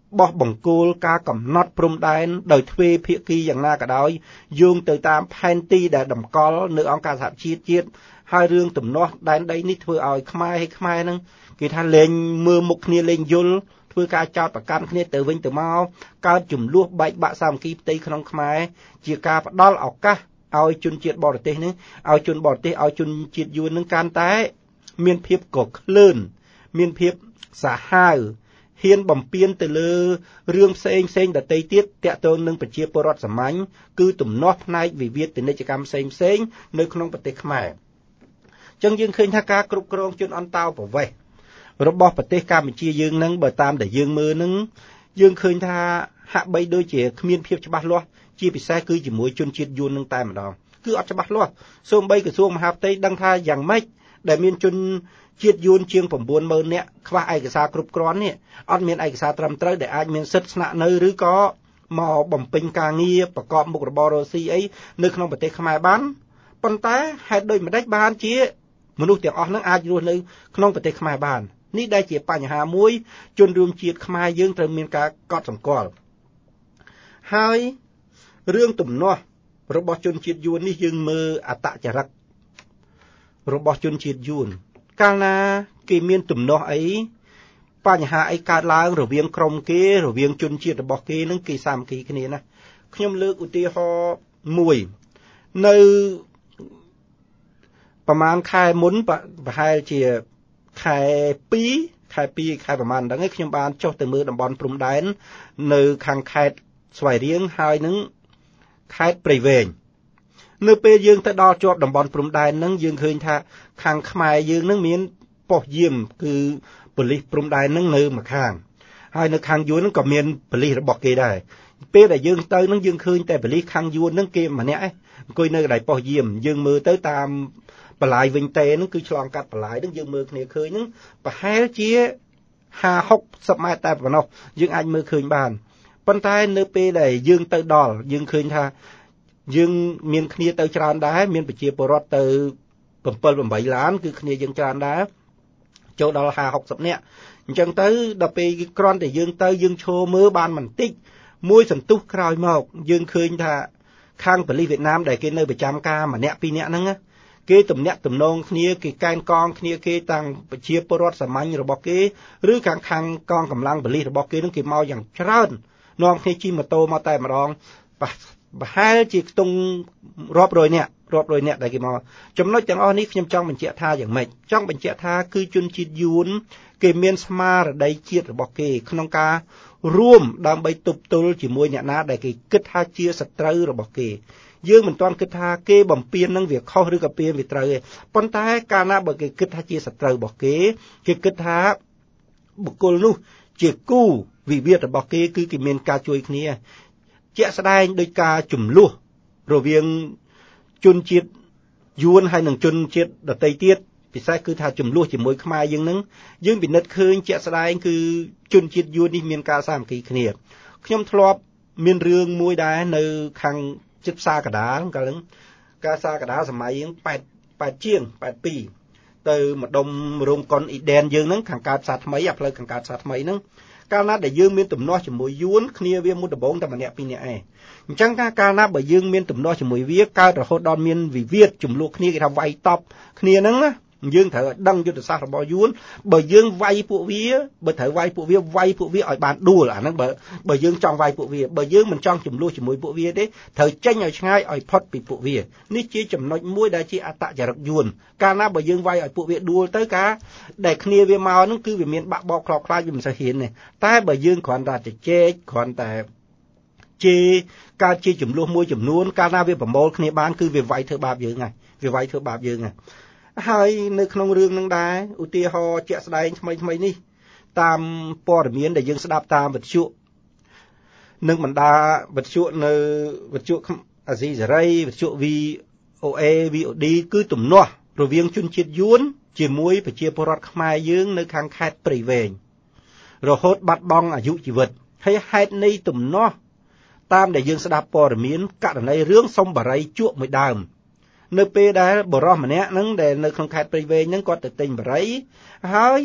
បោះបង្គោលការកំណត់ព្រំដែនដោយទ្វេភាគីយ៉ាងណាក៏ដោយយោងទៅតាមផែនទីដែលតម្កល់នៅអង្គការសហជាតិជាតិហើយរឿងទំនាស់ដែនដីនេះធ្វើឲ្យខ្មែរហ្នឹងគេថាលេងមើលមុខគ្នាលេងយល់ធ្វើការចោទប្រកាន់គ្នាទៅវិញទៅមកកើតចំនួនបែកបាក់សាមគ្គីផ្ទៃក្នុងខ្មែរជាការផ្ដល់ឱកាសឲ្យជនជាតិបរទេសនេះឲ្យជនបរទេសឲ្យជនជាតិយួននឹងកាន់តែមានភាពកក្លឿនមានភាពសាហាវហ៊ានបំពេញទៅលើរឿងផ្សេងដទៃទៀតតាក់ទងនឹងប្រជាពលរដ្ឋសាមញ្ញគឺទំនាស់ផ្នែកវិវាទពាណិជ្ជកម្មផ្សេងនៅក្នុងប្រទេសខ្មែរអញ្ចឹងយើងឃើញថាការគ្រប់គ្រងជនអន្តោប្រវេសន៍របស់ប្រទេសកម្ពុជាយើងនឹងបើតាមដែលយើងមើលនឹងយើងឃើញថាហាក់បីដូចជាគ្មានភាពច្បាស់លាស់ជាពិសេសគឺជាមួយជនជាតិយួននឹងតែម្ដងគឺអត់ច្បាស់លាស់សូម្បីក្រសួងមហាផ្ទៃដឹងថាយ៉ាងម៉េចដែលមានជនជាតិយួនជាង 90000 នាក់ខ្វះឯកសារគ្រប់គ្រាន់នេះអត់មានឯកសារត្រឹមត្រូវដែលអាចមានសិទ្ធិស្នាក់នៅឬក៏មកបំពេញការងារប្រកបមុខរបររកស៊ីអីនៅក្នុងប្រទេសខ្មែរបានប៉ុន្តែហេតុដូចម្ដេចបានជាមនុស្សទាំងអស់ហ្នឹងអាចរស់នៅក្នុងប្រទេសខ្មែរបាននេះដែលជាបញ្ហាមួយជនរួមជាតិខ្មែរយើងត្រូវមានការកត់សម្គាល់ហើយរឿងទំនាស់របស់ជនជាតិយួននេះយើងមើលអត្តចរិតរបស់ជនជាតិយួនកាលណាគេមានទំនាស់អីបញ្ហាអីកើតឡើងរវាងក្រុមគេរវាងជនជាតិរបស់គេនឹងគេសាមគ្គីគ្នាណាខ្ញុំលើកឧទាហរណ៍មួយនៅប្រហែលខែមុនប្រហែលជាខែ2ខែប្រហែលហ្នឹងឯងខ្ញុំបានចុះទៅមើលតំបន់ព្រំដែននៅខាងខេត្តស្វាយរៀងហើយនឹងខេត្តព្រៃវែងនៅពេលយើងទៅដល់ជាប់តំបន់ព្រំដែនហ្នឹងយើងឃើញថាខាងខ្មែរយើងហ្នឹងមានប៉ុស្តិ៍យាមគឺប៉ូលីសព្រំដែនហ្នឹងនៅម្ខាងហើយនៅខាងយួនហ្នឹងក៏មានប៉ូលីសរបស់គេដែរពេលដែលយើងទៅហ្នឹងយើងឃើញតែប៉ូលីសខាងយួនហ្នឹងគេម្នាក់ឯងអង្គុយនៅកន្លែងប៉ុស្តិ៍យាមយើងមើលទៅតាមបន្លាយវិញតេហ្នឹងគឺឆ្លងកាត់បន្លាយហ្នឹងយើងមើលគ្នាឃើញហ្នឹងប្រហែលជា50-60ម៉ែត្រតែប៉ុណ្ណោះយើងអាចមើលឃើញបានប៉ុន្តែនៅពេលដែលយើងទៅដល់យើងឃើញថាយើងមានគ្នាទៅច្រើនដែរមានប្រជាពលរដ្ឋទៅ 7-8 ឡានគឺគ្នាយើងច្រើនដែរចូលដល់ 50-60 នាក់អញ្ចឹងទៅដល់ពេលគ្រាន់តែយើងទៅយើងឈរមើលបានបន្តិចមួយសន្ទុះក្រោយមកយើងឃើញថាខាងប៉ូលីសវៀតណាមដែលគេនៅប្រចាំការម្នាក់ពីរនាក់ហ្នឹងគេទំនាក់ទំនងគ្នាគេកែនកងគ្នាគេតាំងប្រជាពលរដ្ឋសាមញ្ញរបស់គេឬខាងកងកម្លាំងប៉ូលីសរបស់គេនឹងគេមកយ៉ាងច្រើននាំគ្នាជិះម៉ូតូមកតែម្ដងប្រហែលជាខ្ទង់រាប់រយនាក់ដែលគេមកចំណុចទាំងអស់នេះខ្ញុំចង់បញ្ជាក់ថាយ៉ាងម៉េចចង់បញ្ជាក់ថាគឺជនជាតិយួនគេមានស្មារតីជាតិរបស់គេក្នុងការរួមដើម្បីទប់ទល់ជាមួយអ្នកណាដែលគេគិតថាជាសត្រូវរបស់គេយើងមិនទាន់គិតថាគេបំពេញនឹងវាខុសឬក៏វាត្រូវទេប៉ុន្តែកាលណាបើគេគិតថាជាសត្រូវរបស់គេគេគិតថាបុគ្គលនោះជាគូវិវាទរបស់គេគឺគេមានការជួយគ្នាជាក់ស្ដែងដោយការជំលោះរវាងជនជាតិយួនហើយនិងជនជាតិដទៃទៀតពិសេសគឺថាជំលោះជាមួយខ្មែរយើងនឹងយើងពិនិត្យឃើញជាក់ស្ដែងគឺជនជាតិយួននេះមានការសាមគ្គីគ្នាខ្ញុំធ្លាប់មានរឿងមួយដែរនៅខាងជិតផ្សារកដាលកាលហ្នឹងការផ្សារកដាលសម័យ82ទៅម្ដុំរោងកុនអ៊ីដែនយើងហ្នឹងខាងកើតផ្សារថ្មីផ្លូវខាងកើតផ្សារថ្មីហ្នឹងកាលណាដែលយើងមានទំនាស់ជាមួយយួនគ្នាវាមុនដំបូងតែម្នាក់ពីរនាក់ឯងអញ្ចឹងកាលណាបើយើងមានទំនាស់ជាមួយវាកើតរហូតដល់មានវិវាទចំនួនគ្នាគេថាវាយតប់គ្នាហ្នឹងណាយើងត្រូវឲ្យដឹងយុទ្ធសាស្ត្ររបស់យួនបើយើងវាយពួកវាបើត្រូវវាយពួកវាឲ្យបានដួលអាហ្នឹងបើយើងចង់វាយពួកវាបើយើងមិនចង់ចំនួនជាមួយពួកវាទេត្រូវចេញឲ្យឆ្ងាយឲ្យផុតពីពួកវានេះជាចំណុចមួយដែលជាអត្តចរិតយួនកាលណាបើយើងវាយឲ្យពួកវាដួលទៅការដែលគ្នាវាមកហ្នឹងគឺវាមានបាក់បោកខ្លោចខ្លាចវាមិនសូវហ៊ានទេតែបើយើងគ្រាន់តែជជែកគ្រាន់តែជាការជាចំនួនមួយចំនួនកាលណាវាប្រមូលគ្នាបានគឺវាវាយធ្វើបាបយើងហើយហើយនៅក្នុងរឿងនឹងដែរឧទាហរណ៍ជាក់ស្ដែងថ្មីនេះតាមព័ត៌មានដែលយើងស្ដាប់តាមវិទ្យុនិងបណ្ដាវិទ្យុនៅវិទ្យុអាស៊ីសេរីវិទ្យុ VOA VOD គឺទំនាស់រវាងជនជាតិយួនជាមួយប្រជាពលរដ្ឋខ្មែរយើងនៅខាងខេត្តព្រៃវែងរហូតបាត់បង់អាយុជីវិតហើយហេតុនៃទំនាស់តាមដែលយើងស្ដាប់ព័ត៌មានករណីរឿងសំបារីជក់មួយដើមនៅពេលដែលបរិសម្នាក់ហ្នឹងដែលនៅក្នុងខេត្តព្រៃវែងហ្នឹងគាត់ទៅទិញបារីហើយ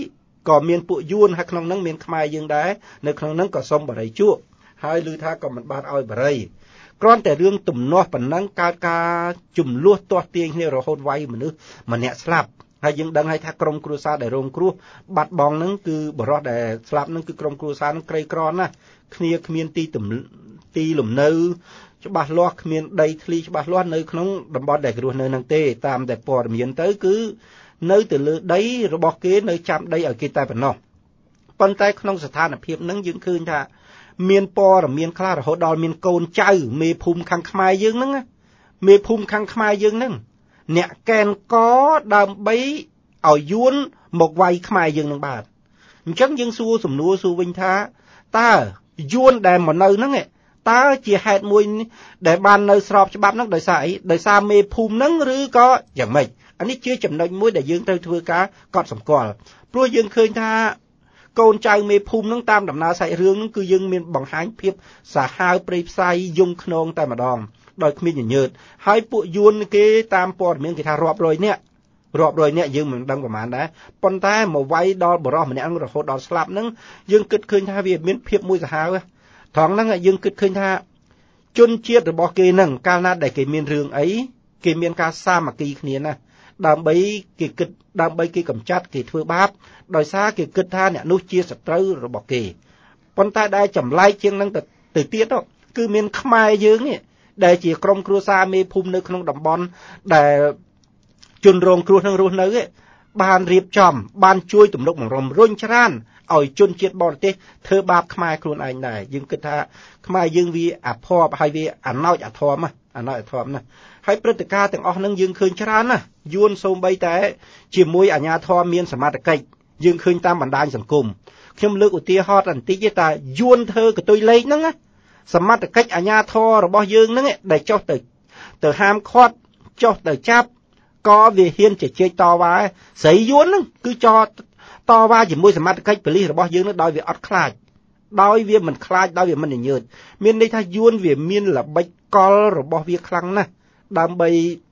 ក៏មានពួកយួនហើយក្នុងហ្នឹងមានខ្មែរយើងដែរនៅក្នុងហ្នឹងក៏សុំបរិយជក់ហើយឮថាក៏មិនបានឲ្យបរិយគ្រាន់តែរឿងទំនាស់ប៉ុណ្ណឹងកើតការជំលោះទាស់ទាញគ្នារហូតវាយមនុស្សម្នាក់ស្លាប់ហើយយើងដឹងហើយថាក្រុមគ្រួសារដែលរងគ្រោះបាត់បង់ហ្នឹងគឺបរិសុទ្ធដែលស្លាប់ហ្នឹងគឺក្រុមគ្រួសារហ្នឹងក្រីក្រណាស់គ្នាគ្មានទីលំនៅច្បាស់លាស់គ្មានដីធ្លីច្បាស់លាស់នៅក្នុងតំបន់ដែលគ្រោះនៅហ្នឹងទេតាមតែព័ត៌មានទៅគឺនៅទៅលើដីរបស់គេនៅចាំដីឲ្យគេតែប៉ុណ្ណោះប៉ុន្តែក្នុងស្ថានភាពហ្នឹងយើងឃើញថាមានព័ត៌មានខ្លះរហូតដល់មានកូនចៅមេភូមិខាងខ្មែរយើងហ្នឹងមេភូមិខាងខ្មែរយើងហ្នឹងអ្នកកែនកដើម្បីឲ្យយួនមកវាយខ្មែរយើងនឹងបាទអញ្ចឹងយើងសួរសំណួរសួរវិញថាតើយួនដែលមកនៅហ្នឹងតើជាហេតុមួយដែលបាននៅស្របច្បាប់ហ្នឹងដោយសារអីដោយសារមេភូមិហ្នឹងឬក៏យ៉ាងម៉េចអានេះជាចំណុចមួយដែលយើងត្រូវធ្វើការកត់សម្គាល់ព្រោះយើងឃើញថាកូនចៅមេភូមិហ្នឹងតាមដំណើរសាច់រឿងហ្នឹងគឺយើងមានបង្ហាញភាពសាហាវព្រៃផ្សៃយំខ្នងតែម្ដងដោយគ្មានញញើតហើយពួកយួនគេតាមព័ត៌មានគេថារាប់រយនាក់យើងមិនដឹងប្រហែលដែរប៉ុន្តែមកវាយដល់បរិសុទ្ធម្នាក់ហ្នឹងរហូតដល់ស្លាប់ហ្នឹងយើងគិតឃើញថាវាមានភាពមួយសាហាវត្រង់ហ្នឹងយើងគិតឃើញថាជនជាតិរបស់គេហ្នឹងកាលណាដែលគេមានរឿងអីគេមានការសាមគ្គីគ្នាណាដើម្បីគេកម្ចាត់គេធ្វើបាបដោយសារគេគិតថាអ្នកនោះជាសត្រូវរបស់គេប៉ុន្តែដែលចម្លែកជាងហ្នឹងទៅទៀតគឺមានខ្មែរយើងនេះដែលជាក្រុមគ្រួសារមេភូមិនៅក្នុងតំបន់ដែលជនរងគ្រោះនឹងរស់នៅបានរៀបចំបានជួយទំនុកបង្រំរុញច្រានឲ្យជនជាតិបរទេសធ្វើបាបខ្មែរខ្លួនឯងដែរយើងគិតថាខ្មែរយើងវាអាភ័ព្វហើយវាអណោចអាធមណាហើយព្រឹត្តិការណ៍ទាំងអស់ហ្នឹងយើងឃើញច្រើនណាស់យួនសូម្បីតែជាមួយអាជ្ញាធរមានសមត្ថកិច្ចយើងឃើញតាមបណ្ដាញសង្គមខ្ញុំលើកឧទាហរណ៍បន្តិចថាយួនធ្វើកតុយលេខហ្នឹងណាសមត្ថកិច្ចអាជ្ញាធររបស់យើងហ្នឹងដែលចុះទៅហាមឃាត់ចុះទៅចាប់ក៏វាហ៊ានជជែកតវ៉ាស្រីយួនហ្នឹងគឺចោតតវ៉ាជាមួយសមត្ថកិច្ចប៉ូលីសរបស់យើងនឹងដោយវាអត់ខ្លាចដោយវាមិនខ្លាចដោយវាមិនញញើតមានន័យថាយួនវាមានល្បិចកលរបស់វាខ្លាំងណាស់ដើម្បី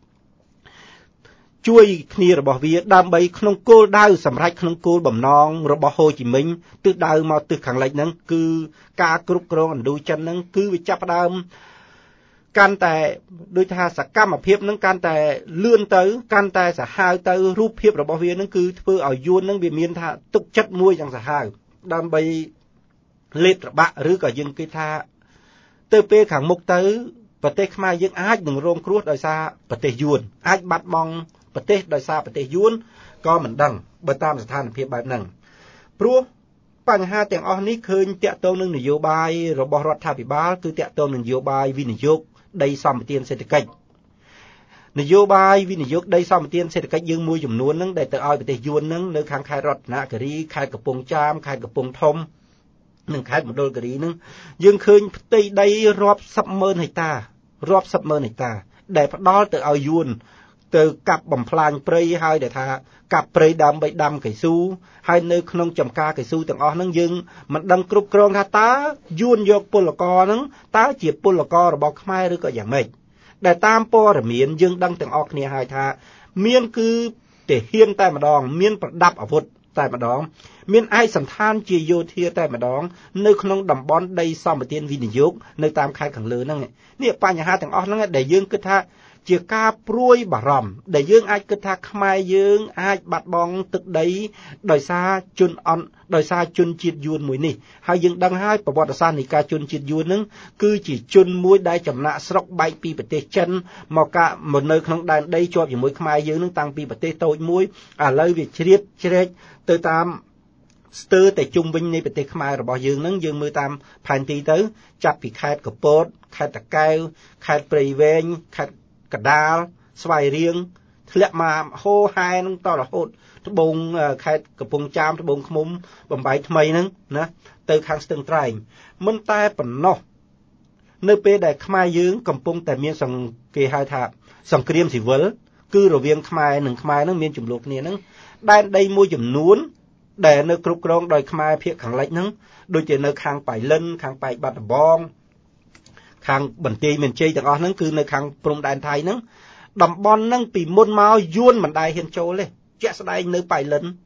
ជួយគ្នារបស់វាដើម្បីក្នុងគោលដៅសម្រាប់ក្នុងគោលបំណងរបស់ហូជីមិញទិសដៅមកទិសខាងលិចហ្នឹងគឺការគ្រប់គ្រងឥណ្ឌូចិនហ្នឹងគឺវាចាប់ផ្ដើមកាន់តែដូចថាសកម្មភាពហ្នឹងកាន់តែលឿនទៅកាន់តែសាហាវទៅរូបភាពរបស់វាហ្នឹងគឺធ្វើឲ្យយួនហ្នឹងវាមានថាទុកចិត្តមួយយ៉ាងសាហាវដើម្បីលេបត្របាក់ឬក៏យើងគេថាទៅពេលខាងមុខទៅប្រទេសខ្មែរយើងអាចនឹងរងគ្រោះដោយសារប្រទេសយួនអាចបាត់បង់ប្រទេសដោយសារប្រទេសយួនក៏មិនដឹងបើតាមស្ថានភាពបែបហ្នឹងព្រោះបញ្ហាទាំងអស់នេះឃើញតាក់ទងនឹងនយោបាយរបស់រដ្ឋាភិបាលគឺតាក់ទងនឹងនយោបាយវិនិយោគដីសម្បត្តិសេដ្ឋកិច្ចនយោបាយវិនិយោគដីសម្បត្តិសេដ្ឋកិច្ចយើងមួយចំនួនហ្នឹងដែលទៅឲ្យប្រទេសយួនហ្នឹងនៅខាងខេត្តរតនគិរីខេត្តកំពង់ចាមខេត្តកំពង់ធំនិងខេត្តមណ្ឌលគិរីហ្នឹងយើងឃើញផ្ទៃដីរាប់សិបម៉ឺនហិកតាដែលផ្ដល់ទៅឲ្យយួនទៅកាប់បំផ្លាញព្រៃហើយដែលថាកាប់ព្រៃដើម្បីដាំកៅស៊ូហើយនៅក្នុងចំការកៅស៊ូទាំងអស់ហ្នឹងយើងមិនដឹងគ្រប់គ្រងថាតើយួនយកពលករហ្នឹងតើជាពលកររបស់ខ្មែរឬក៏យ៉ាងម៉េចដែលតាមព័ត៌មានយើងដឹងទាំងអស់គ្នាហើយថាមានគឺទាហានតែម្ដងមានប្រដាប់អាវុធតែម្ដងមានឯកសណ្ឋានជាយោធាតែម្ដងនៅក្នុងតំបន់ដីសម្បត្តិវិនិយោគនៅតាមខេត្តខាងលើហ្នឹងនេះបញ្ហាទាំងអស់ហ្នឹងដែលយើងគិតថាជាការព្រួយបារម្ភដែលយើងអាចគិតថាខ្មែរយើងអាចបាត់បង់ទឹកដីដោយសារជនជាតិយួនមួយនេះហើយយើងដឹងហើយប្រវត្តិសាស្ត្រនៃការជនជាតិយួនហ្នឹងគឺជាជនមួយដែលចំណាក់ស្រុកបែកពីប្រទេសចិនមកនៅក្នុងដែនដីជាប់ជាមួយខ្មែរយើងហ្នឹងតាំងពីប្រទេសតូចមួយឥឡូវវាជ្រៀតជ្រែកទៅតាមស្ទើរតែជុំវិញនៃប្រទេសខ្មែររបស់យើងហ្នឹងយើងមើលតាមផែនទីទៅចាប់ពីខេត្តកពតខេត្តតាកែវខេត្តព្រៃវែងខេត្តកដាលស្វាយរៀងធ្លាក់មកហូរហែនឹងតរហូតត្បូងខេត្តកំពង់ចាមត្បូងឃ្មុំបំបីថ្មីហ្នឹងណាទៅខាងស្ទឹងត្រែងមិនតែប៉ុណ្ណោះនៅពេលដែលខ្មែរយើងកំពុងតែមានគេហៅថាសង្គ្រាមស៊ីវិលគឺរវាងខ្មែរនិងខ្មែរហ្នឹងមានចំនួនគ្នាហ្នឹងដែនដីមួយចំនួនដែលនៅគ្រប់គ្រងដោយខ្មែរភាគខាងលិចហ្នឹងដូចជានៅខាងប៉ៃលិនខាងប៉ែកបាត់ដំបងខាងបន្ទាយមានជ័យទាំងអស់ហ្នឹងគឺនៅខាងព្រំដែនថៃហ្នឹងតំបន់ហ្នឹងពីមុនមកយួនមិនដែលហ៊ានចូលទេជាក់ស្ដែងនៅប៉ៃលិន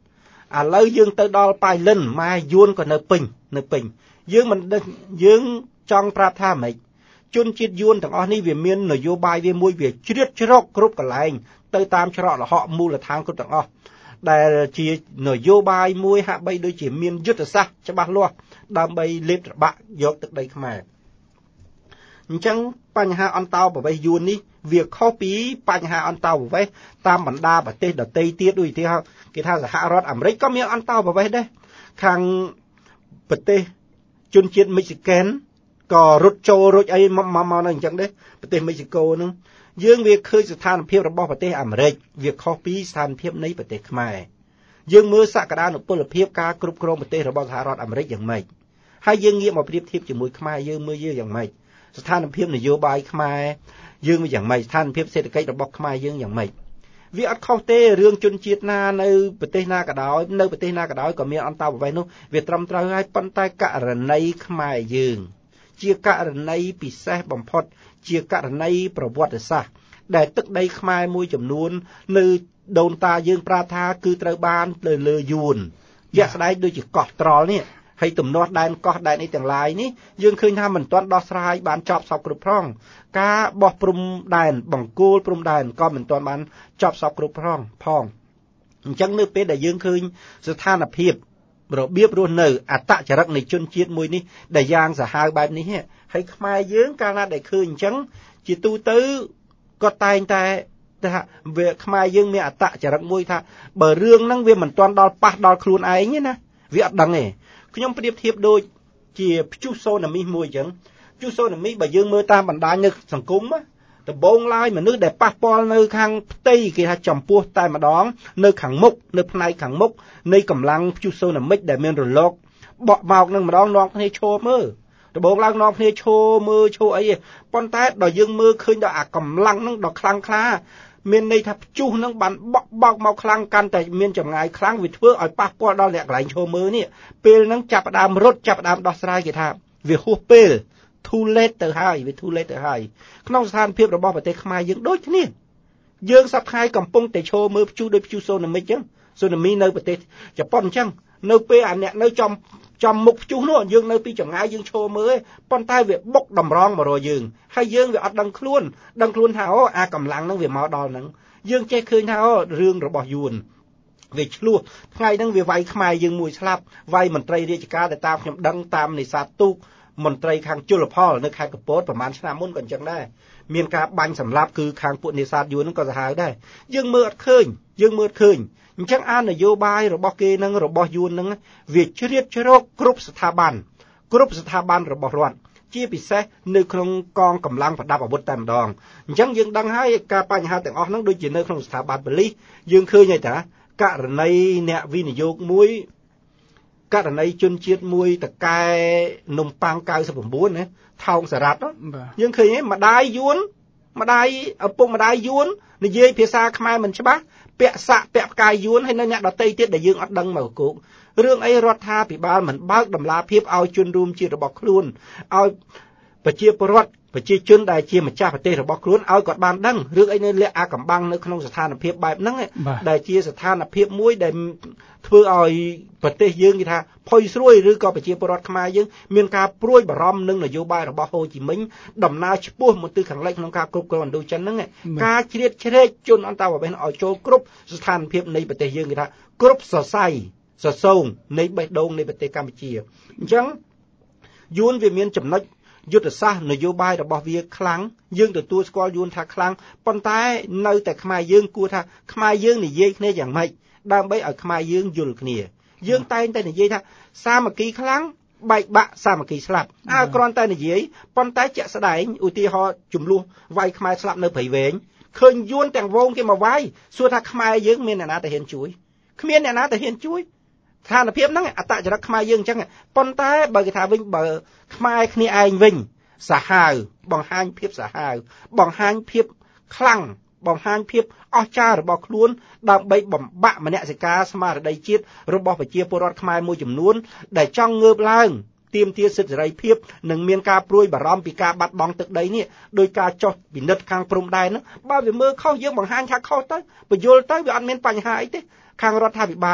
ឥឡូវយើងទៅដល់ប៉ៃលិនម៉ែយួនក៏នៅពេញយើងមិនយើងចង់ប្រាប់ថាម៉េចជនជាតិយួនទាំងអស់នេះវាមាននយោបាយវាមួយវាជ្រៀតជ្រកគ្រប់កន្លែងទៅតាមច្រកល្ហកមូលដ្ឋានគ្រប់ទាំងអស់ដែលជានយោបាយមួយហាក់បីដូចជាមានយុទ្ធសាស្ត្រច្បាស់លាស់ដើម្បីលេបត្របាក់យកទឹកដីខ្មែរអញ្ចឹងបញ្ហាអន្តោប្រវេសន៍យួននេះវាខុសពីបញ្ហាអន្តោប្រវេសន៍តាមបណ្ដាប្រទេសដទៃទៀតដូចគេថាសហរដ្ឋអាមេរិកក៏មានអន្តោប្រវេសន៍ដែរខាងប្រទេសជនជាតិមិចស៊ីកែនក៏រត់ចូលរួចអីមកនៅអញ្ចឹងដែរប្រទេសមិចស៊ីកូហ្នឹងយើងវាឃើញស្ថានភាពរបស់ប្រទេសអាមេរិកវាខុសពីស្ថានភាពនៃប្រទេសខ្មែរយើងមើលសក្តានុពលភាពការគ្រប់គ្រងប្រទេសរបស់សហរដ្ឋអាមេរិកយ៉ាងម៉េចហើយយើងងាកមកប្រៀបធៀបជាមួយខ្មែរយើងមើលយើងយ៉ាងម៉េចស្ថានភាពនយោបាយខ្មែរយើងវាយ៉ាងម៉េចស្ថានភាពសេដ្ឋកិច្ចរបស់ខ្មែរយើងយ៉ាងម៉េចវាអត់ខុសទេរឿងជនជាតិណានៅប្រទេសណាក៏ដោយនៅប្រទេសណាក៏ដោយក៏មានអន្តោប្រវេសន៍នោះវាត្រឹមត្រូវហើយប៉ុន្តែករណីខ្មែរយើងជាករណីពិសេសបំផុតជាករណីប្រវត្តិសាស្ត្រដែលទឹកដីខ្មែរមួយចំនួននៅដូនតាយើងប្រាថ្នាគឺត្រូវបានលើយួនជាក់ស្ដែងដូចជាកោះត្រល់នេះហើយទំនាស់ដែនកោះដែនអីទាំងឡាយនេះយើងឃើញថាមិនទាន់ដោះស្រាយបានចប់សពគ្រប់ផងការបោះព្រំដែនបង្គោលព្រំដែនក៏មិនទាន់បានចប់សពគ្រប់ផងអញ្ចឹងនៅពេលដែលយើងឃើញស្ថានភាពរបៀបរស់នៅអត្តចរិតនៃជនជាតិមួយនេះដែលយ៉ាងសាហាវបែបនេះហើយខ្មែរយើងកាលណាដែលឃើញអញ្ចឹងជាទូទៅក៏តែងតែថាវាខ្មែរយើងមានអត្តចរិតមួយថាបើរឿងហ្នឹងវាមិនទាន់ដល់ប៉ះដល់ខ្លួនឯងទេណាវាអត់ដឹងទេខ្ញុំប្រៀបធៀបដូចជាព្យុះសូណាមីមួយអញ្ចឹងព្យុះសូណាមីបើយើងមើលតាមបណ្ដាញនៅសង្គមដំបូងឡើយមនុស្សដែលប៉ះពាល់នៅខាងផ្ទៃគេថាចំពោះតែម្ដងនៅខាងមុខនៅផ្នែកខាងមុខនៃកម្លាំងព្យុះសូណាមីដែលមានរលកបក់មកនឹងម្ដងនាំគ្នាឈរមើលដំបូងឡើងនាំគ្នាឈរមើលឈរអីប៉ុន្តែដល់យើងមើលឃើញដល់អាកម្លាំងហ្នឹងដល់ខ្លាំងក្លាមានន័យថាព្យុះហ្នឹងបានបក់មកខ្លាំងកាន់តែមានចម្ងាយខ្លាំងវាធ្វើឲ្យប៉ះពាល់ដល់អ្នកកន្លែងឈរមើលនេះពេលហ្នឹងចាប់ផ្ដើមរត់ចាប់ផ្ដើមដោះស្រាយគេថាវាហួសពេលtoo late ទៅហើយវា too late ទៅហើយក្នុងស្ថានភាពរបស់ប្រទេសខ្មែរយើងដូចគ្នាយើងសប្តាហ៍កំពុងតែឈរមើលព្យុះដូចព្យុះសូណាមីអញ្ចឹងសូណាមីនៅប្រទេសជប៉ុនអញ្ចឹងនៅពេលអាអ្នកនៅចំមុខព្យុះនោះយើងនៅពីចម្ងាយយើងឈរមើលប៉ុន្តែវាបុកតម្រង់មករកយើងហើយយើងវាអត់ដឹងខ្លួនថាអូអាកម្លាំងហ្នឹងវាមកដល់ហ្នឹងយើងចេះឃើញថាអូរឿងរបស់យួនវាឆ្លោះថ្ងៃហ្នឹងវាវាយខ្មែរយើងមួយស្លាប់វាយមន្ត្រីរាជការដែលតាមខ្ញុំដឹងតាមនេសាទទូកមន្ត្រីខាងជលផលនៅខេត្តកំពតប្រហែលឆ្នាំមុនក៏អញ្ចឹងដែរមានការបាញ់សម្លាប់គឺខាងពួកនេសាទយួនហ្នឹងក៏សាហាវដែរយើងមើលអត់ឃើញអញ្ចឹងអានយោបាយរបស់គេនឹងរបស់យួនហ្នឹងវាជ្រៀតជ្រកគ្រប់ស្ថាប័នរបស់រដ្ឋជាពិសេសនៅក្នុងកងកម្លាំងប្រដាប់អាវុធតែម្ដងអញ្ចឹងយើងដឹងហើយការបញ្ហាទាំងអស់ហ្នឹងដូចជានៅក្នុងស្ថាប័នប៉ូលីសយើងឃើញហើយតាករណីអ្នកវិនិយោគមួយករណីជនជាតិមួយតកែនំប៉័ង99ណាថោងសារ៉ាត់យើងឃើញហ៎ម្ដាយយួនម្ដាយឪពុកម្ដាយយួននិយាយភាសាខ្មែរមិនច្បាស់ពាក់សាក់ពាក់ផ្កាយយួនហើយនៅអ្នកដតីទៀតដែលយើងអត់ដឹងមកគោករឿងអីរដ្ឋាភិបាលមិនបើកដំណាភាពឲ្យជនរួមជាតិរបស់ខ្លួនឲ្យប្រជាពលរដ្ឋប្រជាជនដែលជាម្ចាស់ប្រទេសរបស់ខ្លួនឲ្យគាត់បានដឹងរឿងអីនៅលាក់អាកំបាំងនៅក្នុងស្ថានភាពបែបហ្នឹងដែលជាស្ថានភាពមួយដែលធ្វើឲ្យប្រទេសយើងគេថាផុយស្រួយឬក៏ប្រជាពលរដ្ឋខ្មែរយើងមានការព្រួយបារម្ភនឹងនយោបាយរបស់ហូជីមិញដំណើរឆ្ពោះមកទិសខាងលិចក្នុងការគ្រប់គ្រងឥណ្ឌូចិនហ្នឹងការជ្រៀតជ្រែកជនអន្តរប្រវេសន៍ឲ្យចូលគ្រប់ស្ថានភាពនៃប្រទេសយើងគេថាគ្រប់សរសៃសសងនៃបេះដូងនៃប្រទេសកម្ពុជាអញ្ចឹងយួនវាមានចំណុចយុទ្ធសាស្ត្រនយោបាយរបស់វាខ្លាំងយើងទទួលស្គាល់យួនថាខ្លាំងប៉ុន្តែនៅតែខ្មែរយើងគួរថាខ្មែរយើងនិយាយគ្នាយ៉ាងម៉េចដើម្បីឲ្យខ្មែរយើងយល់គ្នាយើងតែងតែនិយាយថាសាមគ្គីខ្លាំងបែកបាក់សាមគ្គីស្លាប់គ្រាន់តែនិយាយប៉ុន្តែជាក់ស្ដែងឧទាហរណ៍ចំនួនវាយខ្មែរស្លាប់នៅព្រៃវែងឃើញយួនទាំងវងគេមកវាយសួរថាខ្មែរយើងមានអ្នកណាទៅហ៊ានជួយគ្មានអ្នកណាទៅហ៊ានជួយស្ថានភាពហ្នឹងអត្តចរិតខ្មែរយើងអញ្ចឹងប៉ុន្តែបើគេថាវិញបើខ្មែរគ្នាឯងវិញសាហាវបង្ហាញភាពសាហាវបង្ហាញភាពខ្លាំងបង្ហាញភាពអស្ចារ្យរបស់ខ្លួនដើម្បីបំបាក់មនសិការស្មារតីជាតិរបស់ប្រជាពលរដ្ឋខ្មែរមួយចំនួនដែលចង់ងើបឡើងទាមទារសិទ្ធិសេរីភាពនិងមានការព្រួយបារម្ភពីការបាត់បង់ទឹកដីនេះដោយការចោះពិនិត្យខាងព្រំដែនហ្នឹងបើវាមើលខុសយើងបង្ហាញថាខុសទៅបញ្យល់ទៅវាអត់មានបញ្ហាអីទេខាងរដ្ឋាភិបាល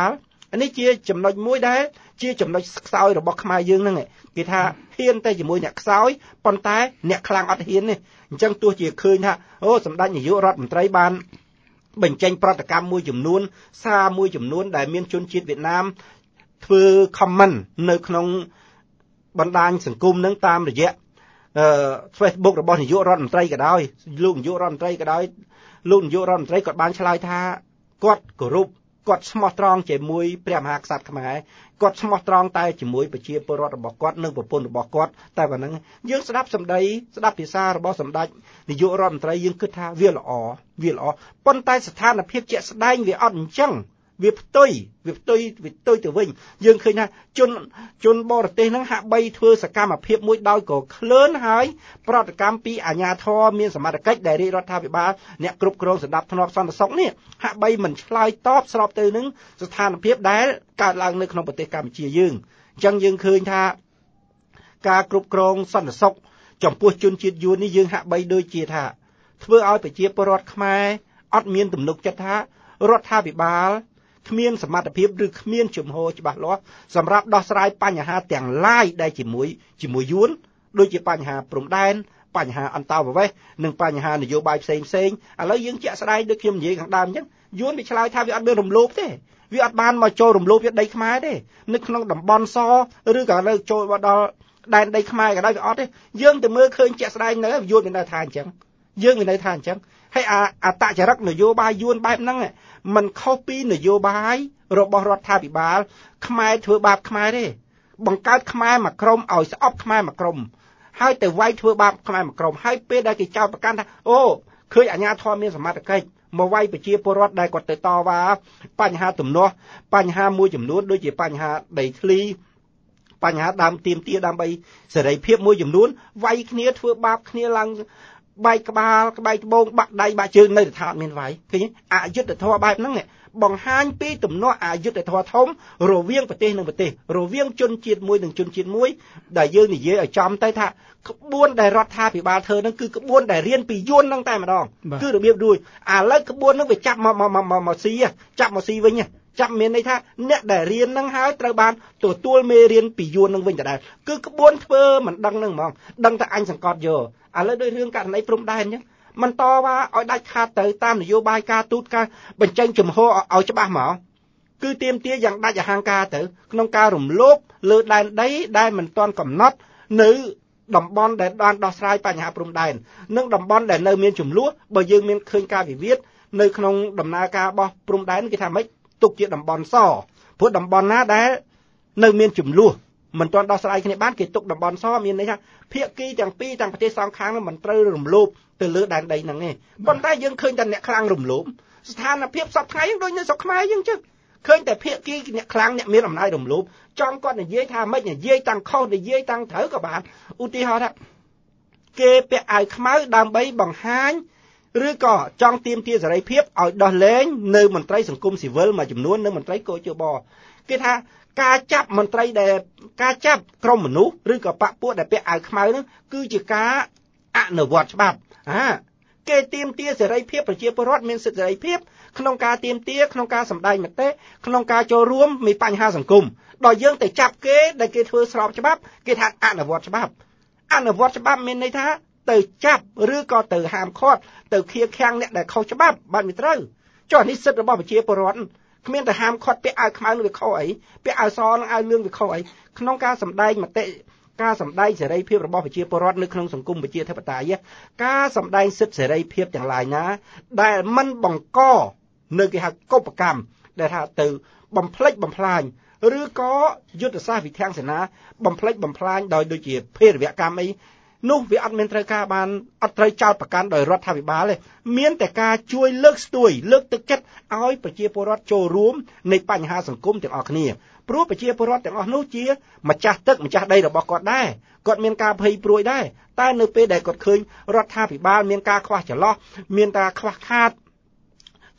អានេះជាចំណុចមួយដែរជាចំណុចខ្សោយរបស់ខ្មែរយើងហ្នឹងគេថាហ៊ានតែជាមួយអ្នកខ្សោយប៉ុន្តែអ្នកខ្លាំងអត់ហ៊ានទេអញ្ចឹងទោះជាឃើញថាអូសម្ដេចនាយករដ្ឋមន្ត្រីបានបញ្ចេញប្រតិកម្មមួយចំនួនសារមួយចំនួនដែលមានជនជាតិវៀតណាមធ្វើ comment នៅក្នុងបណ្ដាញសង្គមនឹងតាមរយៈFacebook របស់នាយករដ្ឋមន្ត្រីក៏ដោយលោកនាយករដ្ឋមន្ត្រីក៏ដោយលោកនាយករដ្ឋមន្ត្រីក៏បានឆ្លើយថាគាត់គោរពគាត់ស្មោះត្រង់ជាមួយព្រះមហាក្សត្រខ្មែរគាត់ស្មោះត្រង់តែជាមួយប្រជាពលរដ្ឋរបស់គាត់និងប្រពន្ធរបស់គាត់តែប៉ុណ្្នឹងយើងស្ដាប់សម្ដីស្ដាប់ភាសារបស់សម្ដេចនាយករដ្ឋមន្ត្រីយើងគិតថាវាល្អប៉ុន្តែស្ថានភាពជាក់ស្ដែងវាអត់អញ្ចឹងវាផ្ទុយទៅវិញយើងឃើញថាជនបរទេសហ្នឹងហាក់បីធ្វើសកម្មភាពមួយដោយក៏ឃ្លើនហើយប្រតិកម្មពីអាជ្ញាធរមានសមត្ថកិច្ចដែលរាជរដ្ឋាភិបាលអ្នកគ្រប់គ្រងសណ្ដាប់ធ្នាប់សន្តិសុខនេះហាក់បីមិនឆ្លើយតបស្របទៅនឹងស្ថានភាពដែលកើតឡើងនៅក្នុងប្រទេសកម្ពុជាយើងអញ្ចឹងយើងឃើញថាការគ្រប់គ្រងសន្តិសុខចំពោះជនជាតិយួននេះយើងហាក់បីដូចជាថាធ្វើឲ្យប្រជាពលរដ្ឋខ្មែរអត់មានទំនុកចិត្តថារដ្ឋាភិបាលគ្មានសមត្ថភាពឬគ្មានជំហរច្បាស់លាស់សម្រាប់ដោះស្រាយបញ្ហាទាំងឡាយដែលជាមួយយួនដូចជាបញ្ហាព្រំដែនបញ្ហាអន្តោប្រវេសន៍និងបញ្ហានយោបាយផ្សេងឥឡូវយើងជាក់ស្ដែងដូចខ្ញុំនិយាយខាងដើមអញ្ចឹងយួនវាឆ្លើយថាវាអត់មានរំលោភទេវាអត់បានមកចូលរំលោភដីខ្មែរទេនៅក្នុងតំបន់សឬក៏នៅចូលមកដល់ដែនដីខ្មែរក៏ដោយវាអត់ទេយើងទៅមើលឃើញជាក់ស្ដែងនៅយួនវានៅថាអញ្ចឹងហើយអតចរិតនយោបាយយួនបែបហ្នឹងมันខុសពីនយោបាយរបស់រដ្ឋាភិបាលខ្មែរធ្វើបាបខ្មែរទេបង្កើតខ្មែរមួយក្រុមឲ្យស្អប់ខ្មែរមួយក្រុមហើយទៅវាយធ្វើបាបខ្មែរមួយក្រុមហើយពេលដែលគេចោទប្រកាន់ថាអូឃើញអាជ្ញាធរមានសមត្ថកិច្ចមកវាយប្រជាពលរដ្ឋដែលគាត់ទៅតវ៉ាបញ្ហាទំនាស់បញ្ហាមួយចំនួនដូចជាបញ្ហាដីធ្លីបញ្ហាដើមទាមទារដើម្បីសេរីភាពមួយចំនួនវាយគ្នាធ្វើបាបគ្នាឡើងបែកក្បាលក្បែកត្បូងបាក់ដៃបាក់ជើងនៅតែថាអត់មានវាយឃើញអយុត្តិធម៌បែបហ្នឹងបង្ហាញពីទំនាស់អយុត្តិធម៌ធំរវាងប្រទេសនិងប្រទេសរវាងជនជាតិមួយនិងជនជាតិមួយដែលយើងនិយាយឲ្យចំទៅថាក្បួនដែលរដ្ឋាភិបាលធ្វើហ្នឹងគឺក្បួនដែលរៀនពីយួនហ្នឹងតែម្ដងគឺរបៀបរួចឥឡូវក្បួនហ្នឹងវាចាប់មកស៊ីវិញចាប់មានន័យថាអ្នកដែលរៀនហ្នឹងហើយត្រូវបានទទួលមេរៀនពីយួនហ្នឹងវិញដដែលគឺក្បួនធ្វើមិនដឹងហ្នឹងហ្មងដឹងតែអញសង្កត់យកឥឡូវដោយរឿងករណីព្រំដែនអញ្ចឹងมันតว่าឲ្យដាច់ខាតទៅតាមនយោបាយការទូតការបញ្ចេញជំហរឲ្យច្បាស់មកគឺទាមទារយ៉ាងដាច់អហង្ការទៅក្នុងការរំលោភលើដែនដីដែលមិនទាន់កំណត់នៅតំបន់ដែលបានដោះស្រាយបញ្ហាព្រំដែននិងតំបន់ដែលនៅមានចំនួនបើយើងមានឃើញការវិវាទនៅក្នុងដំណើរការរបស់ព្រំដែនគេថាម៉េចទុកជាតំបន់សព្រោះតំបន់ណាដែលនៅមានចំនួនមិនទាន់ដោះស្រាយគ្នាបានគេទុកតំបន់សមានន័យថាភាគីទាំងពីរទាំងប្រទេសសងខាងនោះមិនត្រូវរំលោភទៅលើដែនដីហ្នឹងទេប៉ុន្តែយើងឃើញតែអ្នកខ្លាំងរំលោភស្ថានភាពសពថ្ងៃដូចនៅស្រុកខ្មែរយើងចឹងឃើញតែភាគីអ្នកខ្លាំងអ្នកមានអំណាចរំលោភចង់គាត់និយាយថាម៉េចនិយាយតាំងខុសនិយាយតាំងត្រូវក៏បានឧទាហរណ៍ថាគេពាក់អាវខ្មៅដើម្បីបង្ហាញឬក៏ចង់ទាមទារសេរីភាពឲ្យដោះលែងនៅមន្ត្រីសង្គមស៊ីវិលមួយចំនួននិងមន្ត្រីកោជបគេថាការចាប់មន្ត្រីដែលការចាប់ក្រុមមនុស្សឬក៏បកពួកដែលពាក់អាវខ្មៅហ្នឹងគឺជាការអនុវត្តច្បាប់គេទាមទារសេរីភាពប្រជាពលរដ្ឋមានសិទ្ធិសេរីភាពក្នុងការទាមទារក្នុងការសម្ដែងមតិក្នុងការចូលរួមមានបញ្ហាសង្គមដល់យើងទៅចាប់គេដែលគេធ្វើស្របច្បាប់គេថាអនុវត្តច្បាប់មានន័យថាទៅចាប់ឬក៏ទៅហាមឃាត់ទៅឃាតឃាំងអ្នកដែលខុសច្បាប់បានមិនត្រូវចុះនេះសិទ្ធិរបស់ប្រជាពលរដ្ឋគ្មានតែហាមឃាត់ពាក់អាវខ្មៅនឹងវាខុសអីពាក់អាវសនឹងអាវលឿងវាខុសអីក្នុងការសម្ដែងមតិការសម្ដែងសេរីភាពរបស់ប្រជាពលរដ្ឋនៅក្នុងសង្គមប្រជាធិបតេយ្យការសម្ដែងសិទ្ធិសេរីភាពទាំងឡាយណាដែលមិនបង្កនៅគេហៅកុបកម្មដែលថាទៅបំផ្លិចបំផ្លាញឬក៏យុទ្ធសាស្ត្រវិធានសេនាបំផ្លិចបំផ្លាញដោយដូចជាភេរវកម្មអីនោះវាអត់មានត្រូវការបានអត់ត្រូវចោទប្រកាន់ដោយរដ្ឋាភិបាលទេមានតែការជួយលើកស្ទួយលើកទឹកចិត្តឲ្យប្រជាពលរដ្ឋចូលរួមในបញ្ហាសង្គមទាំងអស់គ្នាព្រោះប្រជាពលរដ្ឋទាំងអស់នោះជាម្ចាស់ទឹកម្ចាស់ដីរបស់គាត់ដែរគាត់មានការភ័យព្រួយដែរតែនៅពេលដែលគាត់ឃើញរដ្ឋាភិបាលមានការខ្វះចន្លោះមានការខ្វះខាត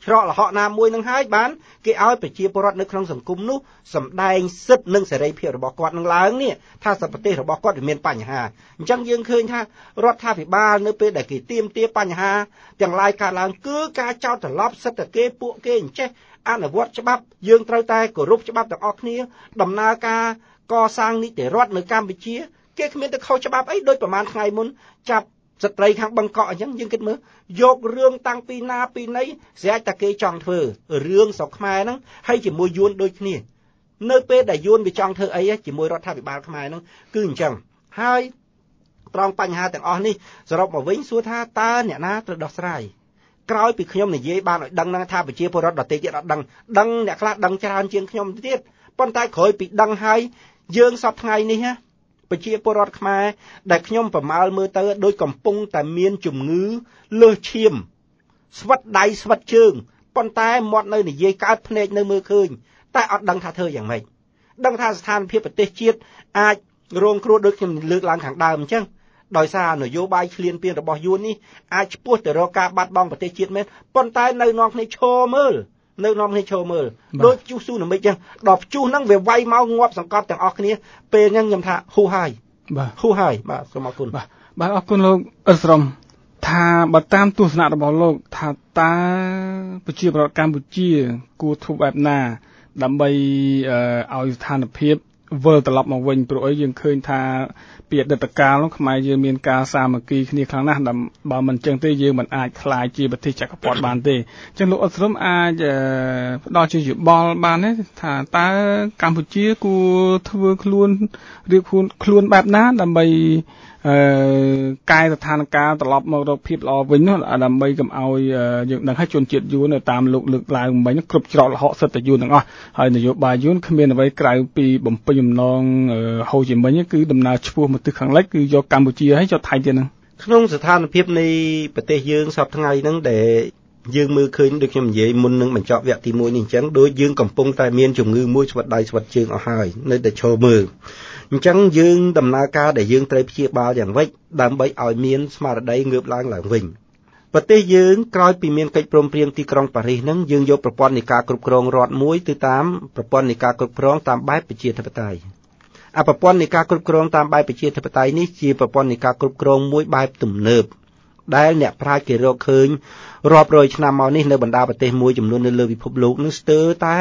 ច្រកលហកណាមួយនឹងហើយបានគេឲ្យប្រជាពលរដ្ឋនៅក្នុងសង្គមនោះសម្ដែងសិទ្ធិនិងសេរីភាពរបស់គាត់នឹងឡើងនេះថាប្រទេសរបស់គាត់មានបញ្ហាអញ្ចឹងយើងឃើញថារដ្ឋាភិបាលនៅពេលដែលគេទាមទារបញ្ហាទាំងឡាយកើតឡើងគឺការចោទត្រឡប់សិទ្ធិគេពួកគេអញ្ចេះអនុវត្តច្បាប់យើងត្រូវតែគោរពច្បាប់ទាំងអស់គ្នាដំណើរការកសាងនីតិរដ្ឋនៅកម្ពុជាគេគ្មានទៅខុសច្បាប់អីដូចប្រហែលថ្ងៃមុនចាប់ស្ត្រីខាងបឹងកក់អញ្ចឹងយើងគិតមើលយករឿងតាំងពីណាពីណីស្រេចតែគេចង់ធ្វើរឿងស្រុកខ្មែរហ្នឹងហើយជាមួយយួនដូចគ្នានៅពេលដែលយួនវាចង់ធ្វើអីជាមួយរដ្ឋាភិបាលខ្មែរហ្នឹងគឺអញ្ចឹងហើយត្រង់បញ្ហាទាំងអស់នេះសរុបមកវិញសួរថាតើអ្នកណាត្រូវដោះស្រាយក្រោយពីខ្ញុំនិយាយបានឲ្យដឹងថាប្រជាពលរដ្ឋដទៃទៀតអត់ដឹងអ្នកខ្លះដឹងច្រើនជាងខ្ញុំទៀតប៉ុន្តែក្រោយពីដឹងហើយយើងសពថ្ងៃនេះណាប្រជាពលរដ្ឋខ្មែរដែលខ្ញុំប្រមាលមើលទៅដូចកំពុងតែមានជំងឺលើសឈាមស្វិតដៃស្វិតជើងប៉ុន្តែមាត់នៅនិយាយកើតភ្នែកនៅមើលឃើញតែអត់ដឹងថាធ្វើយ៉ាងម៉េចដឹងថាស្ថានភាពប្រទេសជាតិអាចរងគ្រោះដូចខ្ញុំលើកឡើងខាងដើមអញ្ចឹងដោយសារនយោបាយឈ្លានពានរបស់យួននេះអាចឆ្ពោះទៅរកការបាត់បង់ប្រទេសជាតិមែនប៉ុន្តែនៅនាំគ្នាឈរមើលដូចជុះស៊ូណាមិកចឹងដល់ព្យុះហ្នឹងវាវាយមកងាប់សង្កត់ទាំងអស់គ្នាពេលហ្នឹងខ្ញុំថាហ៊ូហើយបាទសូមអរគុណបាទអរគុណលោកអ៊ិស្រមថាបើតាមទស្សនៈរបស់លោកថាតើប្រជាពលរដ្ឋកម្ពុជាគួរធ្វើបែបណាដើម្បីឲ្យស្ថានភាពវិលត្រឡប់មកវិញព្រោះអីយើងឃើញថាពីអតីតកាលនោះខ្មែរយើងមានការសាមគ្គីគ្នាខ្លាំងណាស់បើមិនចឹងទេយើងមិនអាចខ្លាយជាប្រទេសចក្រពត្តិបានទេអញ្ចឹងលោកអ៊ុតស្រមអាចផ្ដល់ជាយោបល់បានទេថាតើកម្ពុជាគួរធ្វើខ្លួនរៀបខ្លួនបែបណាដើម្បីកែស្ថានភាពត្រឡប់មករកភាពល្អវិញនោះដើម្បីកុំឲ្យយើងដឹងឲ្យជនជាតិយួននៅតាមលោកលើកឡើងមិញគ្រប់ច្រកល្ហកសិទ្ធិយួនទាំងអស់ហើយនយោបាយយួនគ្មានអ្វីក្រៅពីបំពេញបំណងហូជីមិញគឺដំណើរឆ្ពោះមកទិសខាងលិចគឺយកកម្ពុជាហើយចុះថៃទៀតហ្នឹងក្នុងស្ថានភាពនៃប្រទេសយើងសពថ្ងៃហ្នឹងដែលយើងមើលឃើញដូចខ្ញុំនិយាយមុននឹងបញ្ចប់វគ្គទី1នេះអញ្ចឹងដូចយើងកំពុងតែមានជំងឺមួយស្វិតដៃស្វិតជើងអស់ហើយនៅតែឈរមើលអញ្ចឹងយើងដំណើរការដែលយើងត្រូវព្យាបាលយ៉ាងម៉េចដើម្បីឲ្យមានស្មារតីងើបឡើងវិញប្រទេសយើងក្រោយពីមានកិច្ចព្រមព្រៀងទីក្រុងប៉ារីសហ្នឹងយើងយកប្រព័ន្ធនៃការគ្រប់គ្រងរដ្ឋមួយទៅតាមប្រព័ន្ធនៃការគ្រប់គ្រងតាមបែបប្រជាធិបតេយ្យប្រព័ន្ធនៃការគ្រប់គ្រងតាមបែបប្រជាធិបតេយ្យនេះជាប្រព័ន្ធនៃការគ្រប់គ្រងមួយបែបទំនើបដែលអ្នកប្រាជ្ញគេរកឃើញរាប់រយឆ្នាំមកនេះនៅបណ្ដាប្រទេសមួយចំនួននៅលើពិភពលោកនឹងស្ទើរតែ